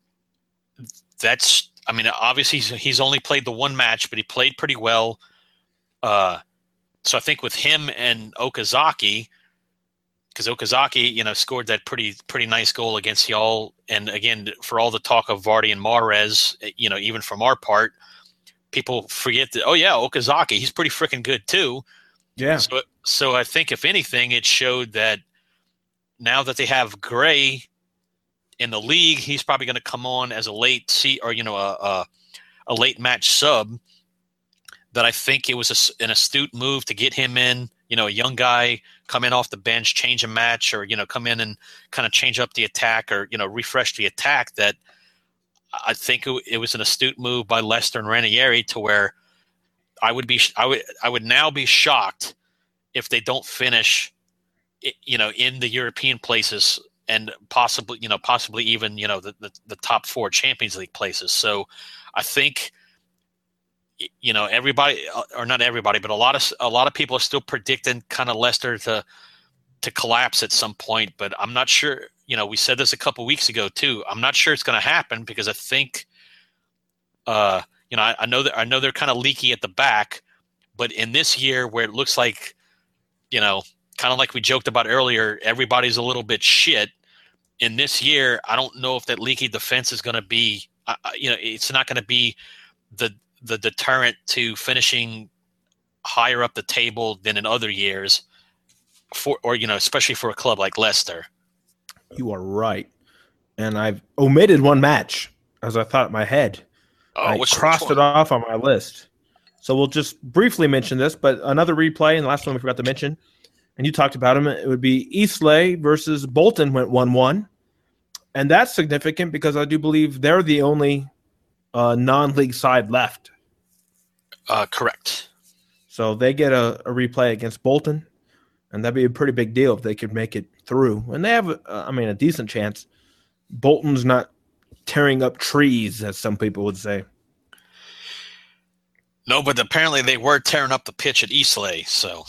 that's, I mean, obviously he's, he's only played the one match, but he played pretty well. Uh, so I think with him and Okazaki, because Okazaki, you know, scored that pretty pretty nice goal against y'all, and again, for all the talk of Vardy and Mahrez, you know, even from our part, people forget that, oh yeah, Okazaki, he's pretty freaking good too. Yeah. So, so I think if anything, it showed that now that they have Gray in the league, he's probably going to come on as a late seat or, you know, a, a, a late match sub. That I think it was a, an astute move to get him in, you know, a young guy come in off the bench, change a match, or, you know, come in and kind of change up the attack or, you know, refresh the attack. That I think it, it was an astute move by Leicester and Ranieri to where I would be, I would, I would now be shocked if they don't finish, you know, in the European places and possibly, you know, possibly even, you know, the, the, the top four Champions League places. So I think, you know, everybody, or not everybody, but a lot of a lot of people are still predicting kind of Leicester to to collapse at some point. But I'm not sure. You know, we said this a couple weeks ago too. I'm not sure it's going to happen because I think, uh, you know, I, I know that I know they're kind of leaky at the back, but in this year where it looks like, you know, kind of like we joked about earlier, everybody's a little bit shit. In this year, I don't know if that leaky defense is going to be, uh, you know, it's not going to be the the deterrent to finishing higher up the table than in other years for, or, you know, especially for a club like Leicester. You are right. And I've omitted one match as I thought in my head. Oh, I which, crossed which it off on my list. So we'll just briefly mention this, but another replay, and the last one we forgot to mention, and you talked about him, it would be Eastleigh versus Bolton went one one. And that's significant because I do believe they're the only uh, non-league side left. Uh, correct. So they get a, a replay against Bolton, and that'd be a pretty big deal if they could make it through. And they have, uh, I mean, a decent chance. Bolton's not tearing up trees, as some people would say. No, but apparently they were tearing up the pitch at Eastleigh, so.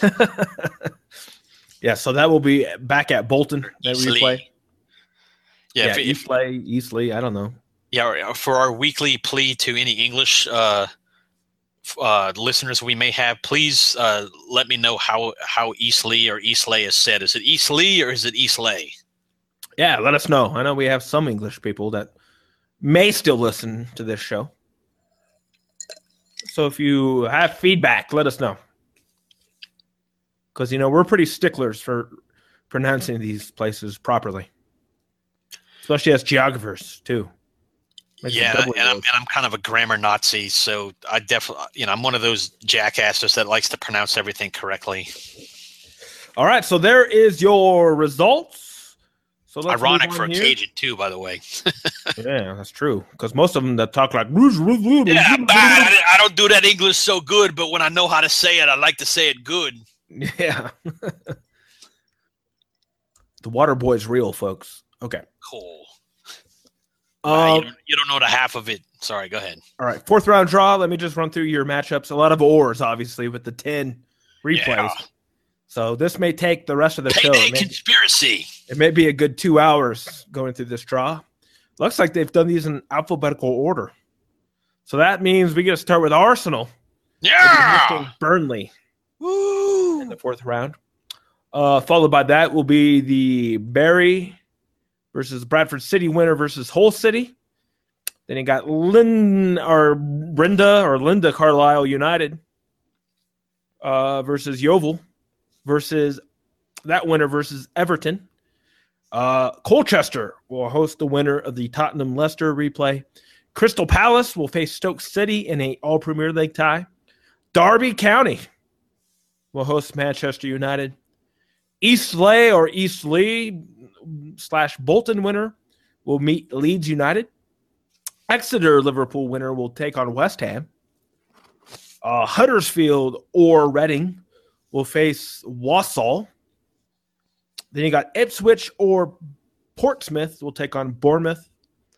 Yeah, so that will be back at Bolton, that Eastleigh. replay. Yeah, Yeah, if, if, Eastleigh, Eastleigh, I don't know. yeah, for our weekly plea to any English uh, uh, listeners we may have, please uh, let me know how, how Eastleigh or Eastleigh is said. Is it Eastleigh or is it Eastleigh? Yeah, let us know. I know we have some English people that may still listen to this show. So if you have feedback, let us know. Because, you know, we're pretty sticklers for pronouncing these places properly. Especially as geographers, too. Makes it Yeah, and doubly I'm, worse. and I'm kind of a grammar Nazi, so I definitely, you know, I'm one of those jackasses that likes to pronounce everything correctly. All right, so there is your results. So let's Ironic move for on a here. Cajun, too, by the way. Yeah, that's true. Because most of them that talk like... Yeah, I'm bad. I, I don't do that English so good, but when I know how to say it, I like to say it good. Yeah. The water boy's real, folks. Okay. Cool. Um, Uh, you, don't, you don't know the half of it. Sorry, go ahead. All right, fourth round draw. Let me just run through your matchups. A lot of oars, obviously, with the ten replays. Yeah. So this may take the rest of the show. Payday It may, conspiracy. it may be a good two hours going through this draw. Looks like they've done these in alphabetical order. So that means we get to start with Arsenal. Yeah. hosting Burnley Woo. in the fourth round. Uh, followed by that will be the Barry versus Bradford City winner versus Hull City. Then you got Lynn or Brenda or Linda Carlisle United uh, versus Yeovil versus that winner versus Everton. Uh, Colchester will host the winner of the Tottenham Leicester replay. Crystal Palace will face Stoke City in a All Premier League tie. Derby County will host Manchester United. Eastleigh or Eastleigh slash Bolton winner will meet Leeds United. Exeter Liverpool winner will take on West Ham. Uh, Huddersfield or Reading will face Walsall. Then you got Ipswich or Portsmouth will take on Bournemouth.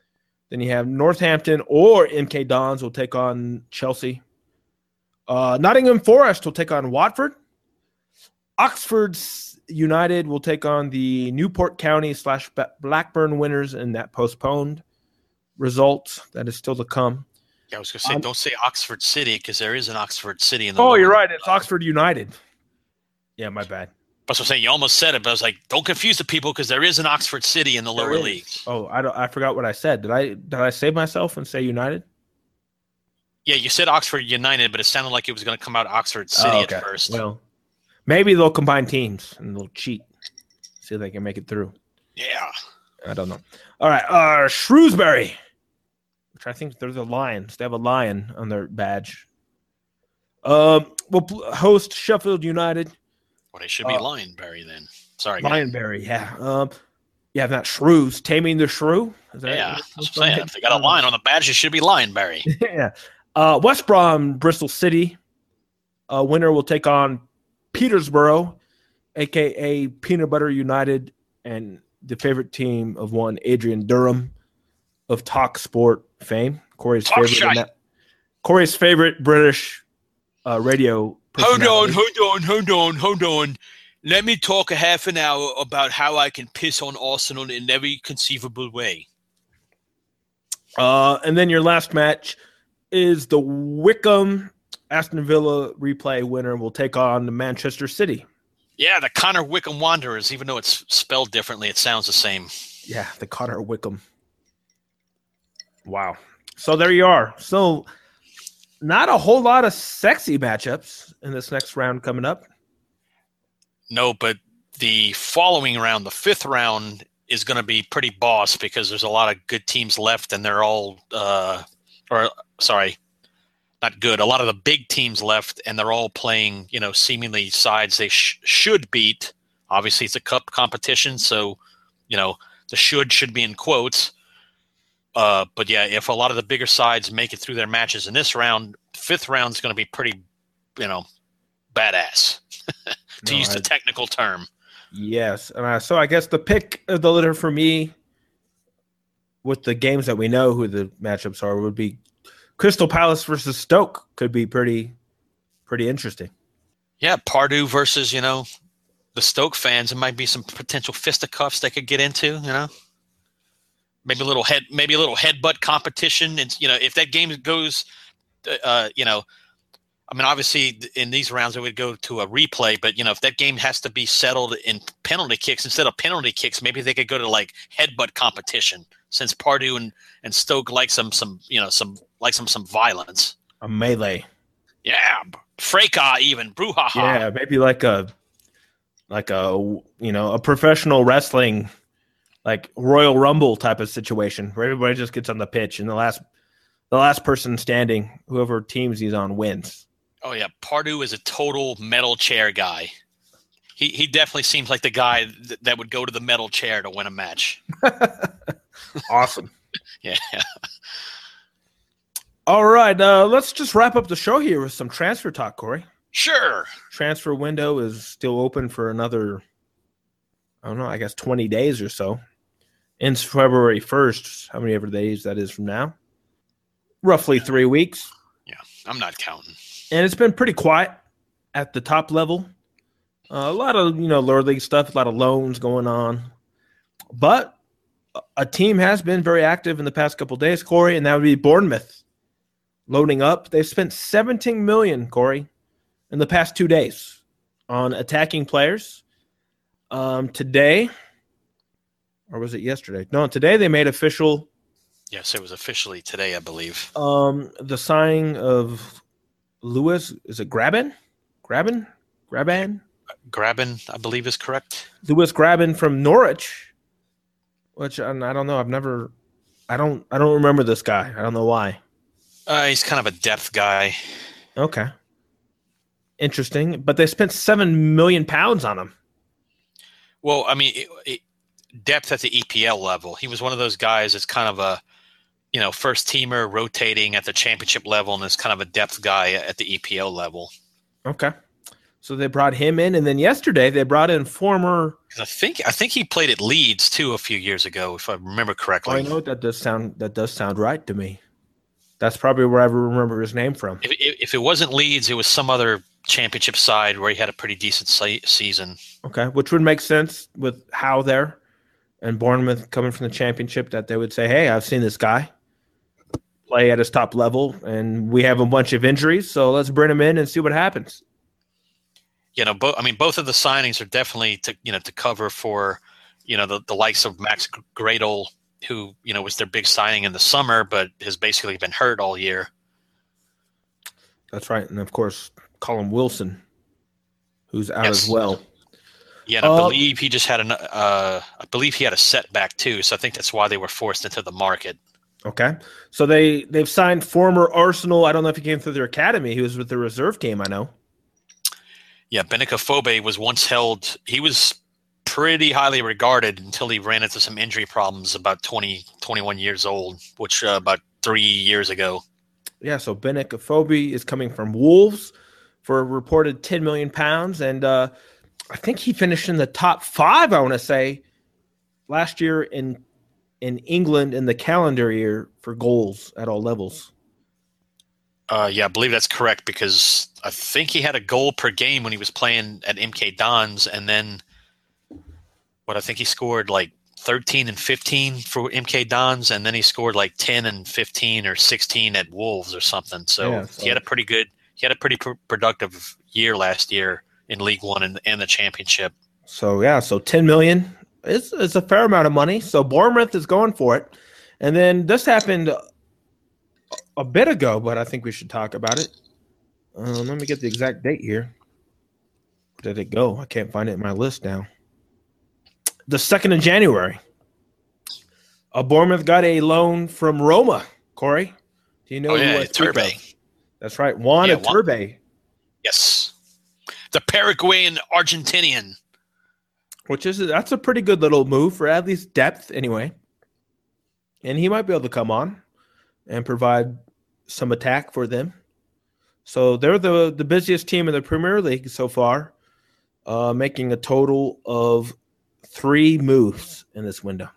Then you have Northampton or M K Dons will take on Chelsea. Uh, Nottingham Forest will take on Watford. Oxford United will take on the Newport County slash Blackburn winners in that postponed result that is still to come. Yeah, I was going to say, um, don't say Oxford City because there is an Oxford City in the. Oh, you're right. It's Oxford United. Yeah, my bad. That's what I'm saying. You almost said it, but I was like, don't confuse the people because there is an Oxford City in the there lower is. leagues. Oh, I don't. I forgot what I said. Did I? Did I save myself and say United? Yeah, you said Oxford United, but it sounded like it was going to come out Oxford City oh, okay. at first. Well, maybe they'll combine teams and they'll cheat, see if they can make it through. Yeah, I don't know. All right, uh, Shrewsbury. Which I think they're the Lions. They have a lion on their badge. Um, we'll host Sheffield United. Well, they should be uh, Lionberry then. Sorry, Lionberry. Yeah. Um, yeah, not Shrews. Taming the Shrew. Is that yeah, that's what I'm saying. If they got a lion on the badge, it should be Lionberry. yeah. Uh, West Brom, Bristol City. Uh, winner will take on Petersborough, a k a. Peanut Butter United, and the favorite team of one, Adrian Durham of Talk Sport fame. Corey's Talk favorite. That, Corey's favorite British uh, radio. Hold on, hold on, hold on, hold on. Let me talk a half an hour about how I can piss on Arsenal in every conceivable way. Uh, and then your last match is the Wickham Aston Villa replay winner will take on Manchester City. Yeah, the Connor Wickham Wanderers. Even though it's spelled differently, it sounds the same. Yeah, the Connor Wickham. Wow. So there you are. So not a whole lot of sexy matchups in this next round coming up. No, but the following round, the fifth round, is going to be pretty boss because there's a lot of good teams left, and they're all uh, – or sorry, not good. A lot of the big teams left, and they're all playing, you know, seemingly sides they sh- should beat. Obviously, it's a cup competition, so, you know, the should should be in quotes. Uh, but, yeah, if a lot of the bigger sides make it through their matches in this round, fifth round is going to be pretty, you know, badass, to no, use I, the technical term. Yes. And uh, so I guess the pick of the litter for me with the games that we know who the matchups are would be Crystal Palace versus Stoke. Could be pretty, pretty interesting. Yeah, Pardew versus, you know, the Stoke fans. It might be some potential fisticuffs they could get into, you know. Maybe a little head, maybe a little headbutt competition, and you know, if that game goes, uh, you know, I mean, obviously in these rounds it would go to a replay, but you know, if that game has to be settled in penalty kicks instead of penalty kicks, maybe they could go to like headbutt competition, since Pardew and, and Stoke like some some you know some like some some violence, a melee, yeah, fracas even brouhaha, yeah, maybe like a like a you know a professional wrestling. Like Royal Rumble type of situation where everybody just gets on the pitch and the last the last person standing, whoever teams he's on, wins. Oh, yeah. Pardew is a total metal chair guy. He he definitely seems like the guy th- that would go to the metal chair to win a match. Awesome. Yeah. All right. Uh, let's just wrap up the show here with some transfer talk, Corey. Sure. Transfer window is still open for another, I don't know, I guess twenty days or so. Ends February first, how many ever days that is from now. Roughly three weeks. Yeah, I'm not counting. And it's been pretty quiet at the top level. Uh, a lot of, you know, lower league stuff, a lot of loans going on. But a team has been very active in the past couple of days, Corey, and that would be Bournemouth. Loading up. They've spent seventeen million dollars, Corey, in the past two days on attacking players. Um, today... Or was it yesterday? No, today they made official. Yes, it was officially today, I believe. Um, the signing of Lewis, is it Graben? Graben? Graben? Graben, I believe is correct. Lewis Graben from Norwich, which I, I don't know. I've never, I don't, I don't remember this guy. I don't know why. Uh, he's kind of a depth guy. Okay. Interesting. But they spent seven million pounds on him. Well, I mean, it, it, depth at the E P L level. He was one of those guys that's kind of a, you know, first teamer rotating at the championship level and is kind of a depth guy at the E P L level. Okay. So they brought him in, and then yesterday they brought in former. I think I think he played at Leeds too a few years ago, if I remember correctly. Oh, I know that does sound that does sound right to me. That's probably where I remember his name from. If, if it wasn't Leeds, it was some other championship side where he had a pretty decent season. Okay, which would make sense with Howe there and Bournemouth coming from the championship, that they would say, hey, I've seen this guy play at his top level, and we have a bunch of injuries, so let's bring him in and see what happens. You know, both. I mean, both of the signings are definitely to you know to cover for, you know, the, the likes of Max Gradel, who you know was their big signing in the summer, but has basically been hurt all year. That's right, and of course, Colin Wilson, who's out yes. as well. Yeah, and I uh, believe he just had an. Uh, I believe he had a setback too, so I think that's why they were forced into the market. Okay, so they they've signed former Arsenal. I don't know if he came through their academy. He was with the reserve team, I know. Yeah, Benik Afobe was once held. He was pretty highly regarded until he ran into some injury problems about twenty, twenty-one years old, which uh, about three years ago. Yeah, so Benik Afobe is coming from Wolves for a reported ten million pounds, and uh, I think he finished in the top five, I want to say, last year in in England in the calendar year for goals at all levels. Uh, yeah, I believe that's correct, because I think he had a goal per game when he was playing at M K Dons, and then what I think he scored like thirteen and fifteen for M K Dons, and then he scored like ten and fifteen or sixteen at Wolves or something. So, yeah, so he had a pretty good, he had a pretty pr- productive year last year in League One and, and the Championship. So yeah, so ten million is is a fair amount of money. So Bournemouth is going for it, and then this happened a bit ago, but I think we should talk about it. Um, let me get the exact date here. Where did it go? I can't find it in my list now. The second of January. Uh, Bournemouth got a loan from Roma. Corey, do you know oh, who yeah, I speak Iturbe. of? That's right, Juan yeah, Iturbe. Yes, the Paraguayan Argentinian. Which is that's a pretty good little move for at least depth, anyway. And he might be able to come on and provide some attack for them. So they're the, the busiest team in the Premier League so far, uh, making a total of three moves in this window.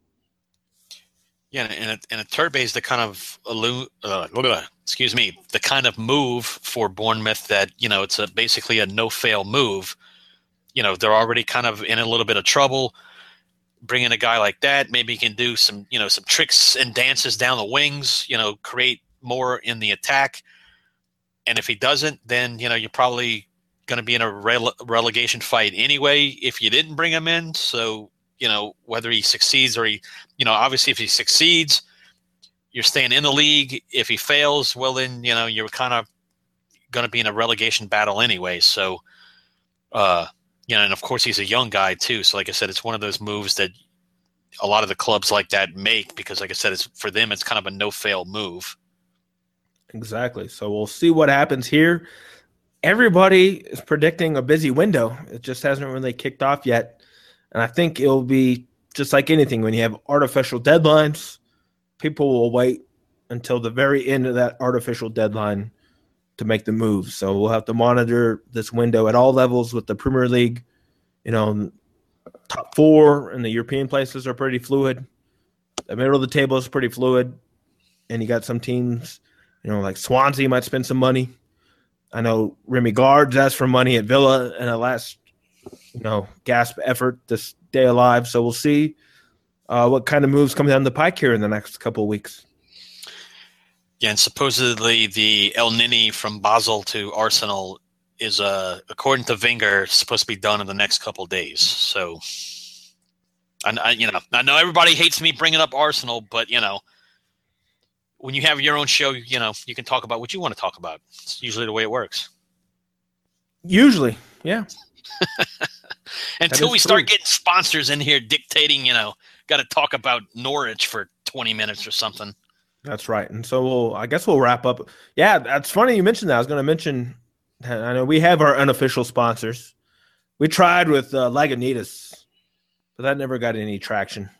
Yeah, and a, and Iturbe is the kind of uh, excuse me, the kind of move for Bournemouth that, you know, it's a basically a no-fail move. You know, they're already kind of in a little bit of trouble. Bring in a guy like that, maybe he can do some, you know, some tricks and dances down the wings, you know, create more in the attack. And if he doesn't, then, you know, you're probably going to be in a rele- relegation fight anyway if you didn't bring him in. So, you know, whether he succeeds or he, you know, obviously if he succeeds, you're staying in the league. If he fails, well, then, you know, you're kind of going to be in a relegation battle anyway. So, uh, you know, and of course he's a young guy too. So like I said, it's one of those moves that a lot of the clubs like that make because like I said, it's for them, it's kind of a no-fail move. Exactly. So we'll see what happens here. Everybody is predicting a busy window. It just hasn't really kicked off yet. And I think it'll be just like anything. When you have artificial deadlines, people will wait until the very end of that artificial deadline to make the move. So we'll have to monitor this window at all levels with the Premier League. You know, top four and the European places are pretty fluid. The middle of the table is pretty fluid. And you got some teams, you know, like Swansea might spend some money. I know Remy Gard's asked for money at Villa in a last, you know, gasp effort to stay alive. So we'll see uh, what kind of moves come down the pike here in the next couple of weeks. Yeah, and supposedly the El Nini from Basel to Arsenal is, uh, according to Wenger, supposed to be done in the next couple of days. So, I, I, you know, I know everybody hates me bringing up Arsenal, but you know, when you have your own show, you know, you can talk about what you want to talk about. It's usually the way it works. Usually, yeah. Until we start getting sponsors in here dictating, you know, got to talk about Norwich for twenty minutes or something. That's right. And so we'll, I guess we'll wrap up. Yeah, that's funny you mentioned that. I was going to mention, I know we have our unofficial sponsors. We tried with uh, Lagunitas, but that never got any traction.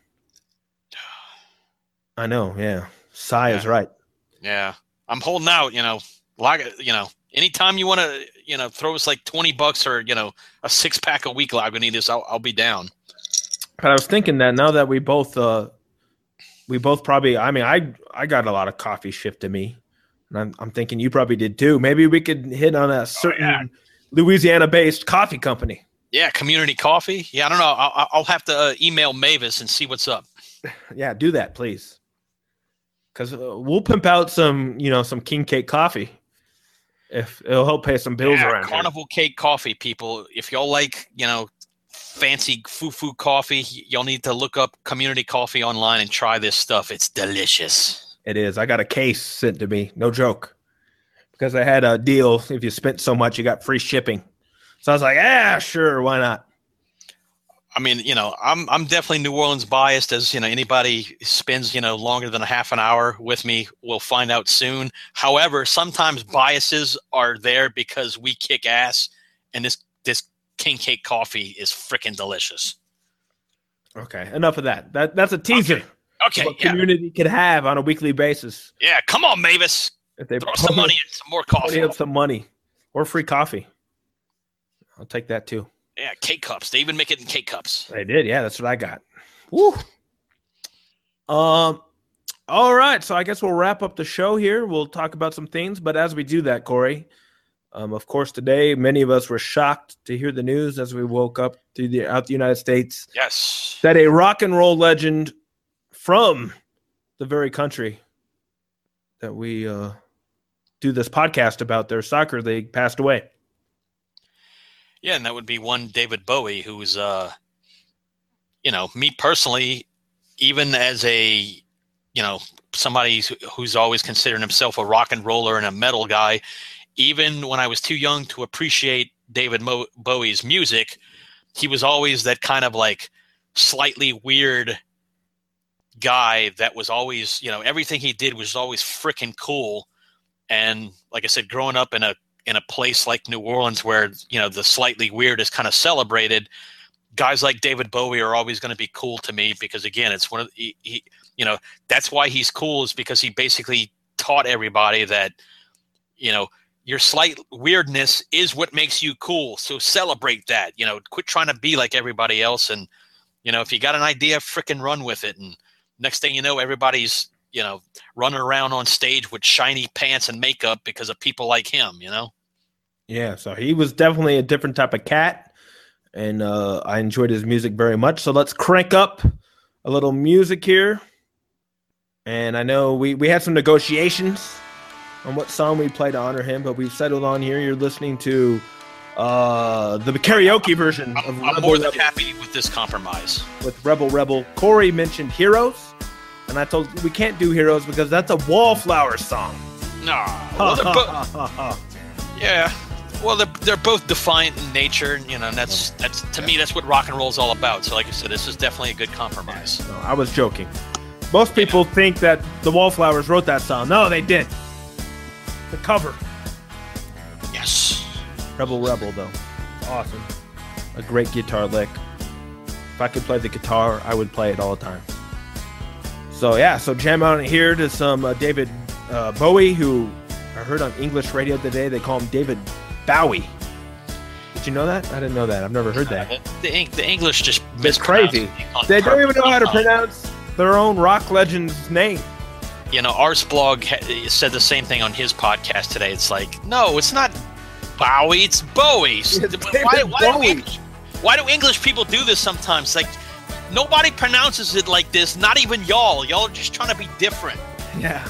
I know, yeah. Sai yeah. is right. Yeah. I'm holding out, you know, Lag, you know, Anytime you want to, you know, throw us like twenty bucks or, you know, a six pack a week, Lagunitas, I'll, I'll be down. But I was thinking that now that we both, uh, we both probably, I mean, I, I got a lot of coffee shipped to me, and I'm, I'm thinking you probably did too. Maybe we could hit on a certain oh, yeah. Louisiana-based coffee company. Yeah, Community Coffee. Yeah, I don't know. I'll, I'll have to uh, email Mavis and see what's up. Yeah, do that, please. Because uh, we'll pimp out some, you know, some king cake coffee. If it'll help pay some bills yeah, around Carnival here. Cake Coffee, people. If y'all like, you know, fancy foo-foo coffee, y'all need to look up Community Coffee online and try this stuff. It's delicious. It is. I got a case sent to me. No joke. Because I had a deal. If you spent so much, you got free shipping. So I was like, ah, sure, why not? I mean, you know, I'm I'm definitely New Orleans biased, as, you know, anybody spends, you know, longer than a half an hour with me will find out soon. However, sometimes biases are there because we kick ass, and this this king cake coffee is freaking delicious. Okay, enough of that. That that's a teaser. Okay, okay what yeah. community could have on a weekly basis. Yeah, come on, Mavis. If they throw some money in some more coffee. Up some money or free coffee. I'll take that too. Yeah, cake cups. They even make it in cake cups. They did. Yeah, that's what I got. Woo. Um. All right. So I guess we'll wrap up the show here. We'll talk about some things. But as we do that, Corey, um, of course, today, many of us were shocked to hear the news as we woke up through the, out the United States. Yes. That a rock and roll legend from the very country that we uh, do this podcast about, their soccer league, passed away. Yeah, and that would be one David Bowie, who's, uh, you know, me personally, even as a, you know, somebody who's always considered himself a rock and roller and a metal guy, even when I was too young to appreciate David Mo- Bowie's music, he was always that kind of like slightly weird guy that was always, you know, everything he did was always freaking cool. And like I said, growing up in a in a place like New Orleans where, you know, the slightly weird is kind of celebrated, guys like David Bowie are always going to be cool to me because, again, it's one of the, he, he, you know, that's why he's cool, is because he basically taught everybody that, you know, your slight weirdness is what makes you cool. So celebrate that, you know, quit trying to be like everybody else. And, you know, if you got an idea, frickin' run with it. And next thing you know, everybody's, you know, running around on stage with shiny pants and makeup because of people like him, you know? Yeah, so he was definitely a different type of cat, and uh, I enjoyed his music very much. So let's crank up a little music here. And I know we, we had some negotiations on what song we play to honor him, but we've settled on here. You're listening to uh, the karaoke version I'm, of I'm Rebel more than Rebel happy with this compromise. with Rebel Rebel. Corey mentioned Heroes. And I told we can't do Heroes because that's a Wallflower song. No. Well, they're bo- yeah. Well, they're, they're both defiant in nature, you know, and that's that's to me that's what rock and roll is all about. So, like I said, this is definitely a good compromise. No, I was joking. Most people yeah. think that the Wallflowers wrote that song. No, they did. The cover. Yes. Rebel Rebel, though. Awesome. A great guitar lick. If I could play the guitar, I would play it all the time. So, yeah, so jam on here to some uh, David uh, Bowie, who I heard on English radio today. They call him David Bowie. Did you know that? I didn't know that. I've never heard that. Uh, the, the, the English just It's crazy. They don't even know how to pronounce their own rock legend's name. You know, Arsblog ha- said the same thing on his podcast today. It's like, no, it's not Bowie, it's Bowie. It's why, why, Bowie. Do English, why do English people do this sometimes? Like, nobody pronounces it like this, not even y'all. Y'all are just trying to be different. Yeah.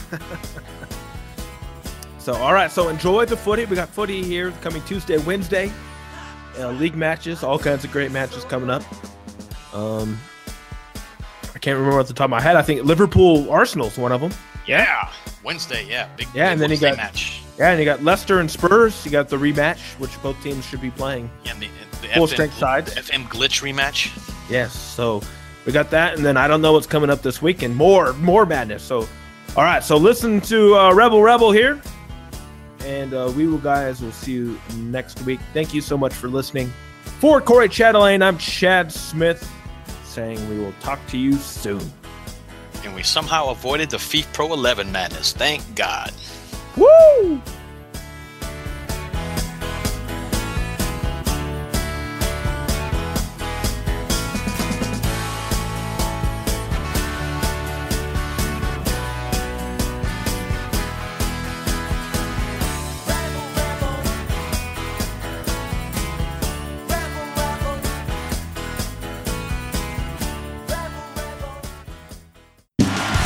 So, all right. So, enjoy the footy. We got footy here coming Tuesday, Wednesday. Uh, league matches, all kinds of great matches coming up. Um, I can't remember off the top of my head. I think Liverpool Arsenal's one of them. Yeah, Wednesday. Yeah, big. Yeah, big and then you Wednesday got match. Yeah, and you got Leicester and Spurs. You got the rematch, which both teams should be playing. Yeah, the, the full F M, strength sides. F M glitch rematch. Yes. So we got that, and then I don't know what's coming up this weekend. More, more madness. So, all right. So listen to uh, Rebel Rebel here. And uh, we will, guys, will see you next week. Thank you so much for listening. For Corey Chatelaine, I'm Chad Smith, saying we will talk to you soon. And we somehow avoided the FIFA Pro eleven madness. Thank God. Woo!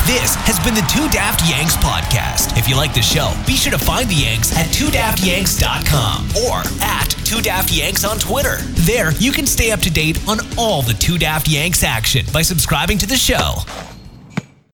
This has been the Two Daft Yanks podcast. If you like the show, be sure to find the Yanks at two daft yanks dot com or at Two Daft Yanks on Twitter. There, you can stay up to date on all the Two Daft Yanks action by subscribing to the show.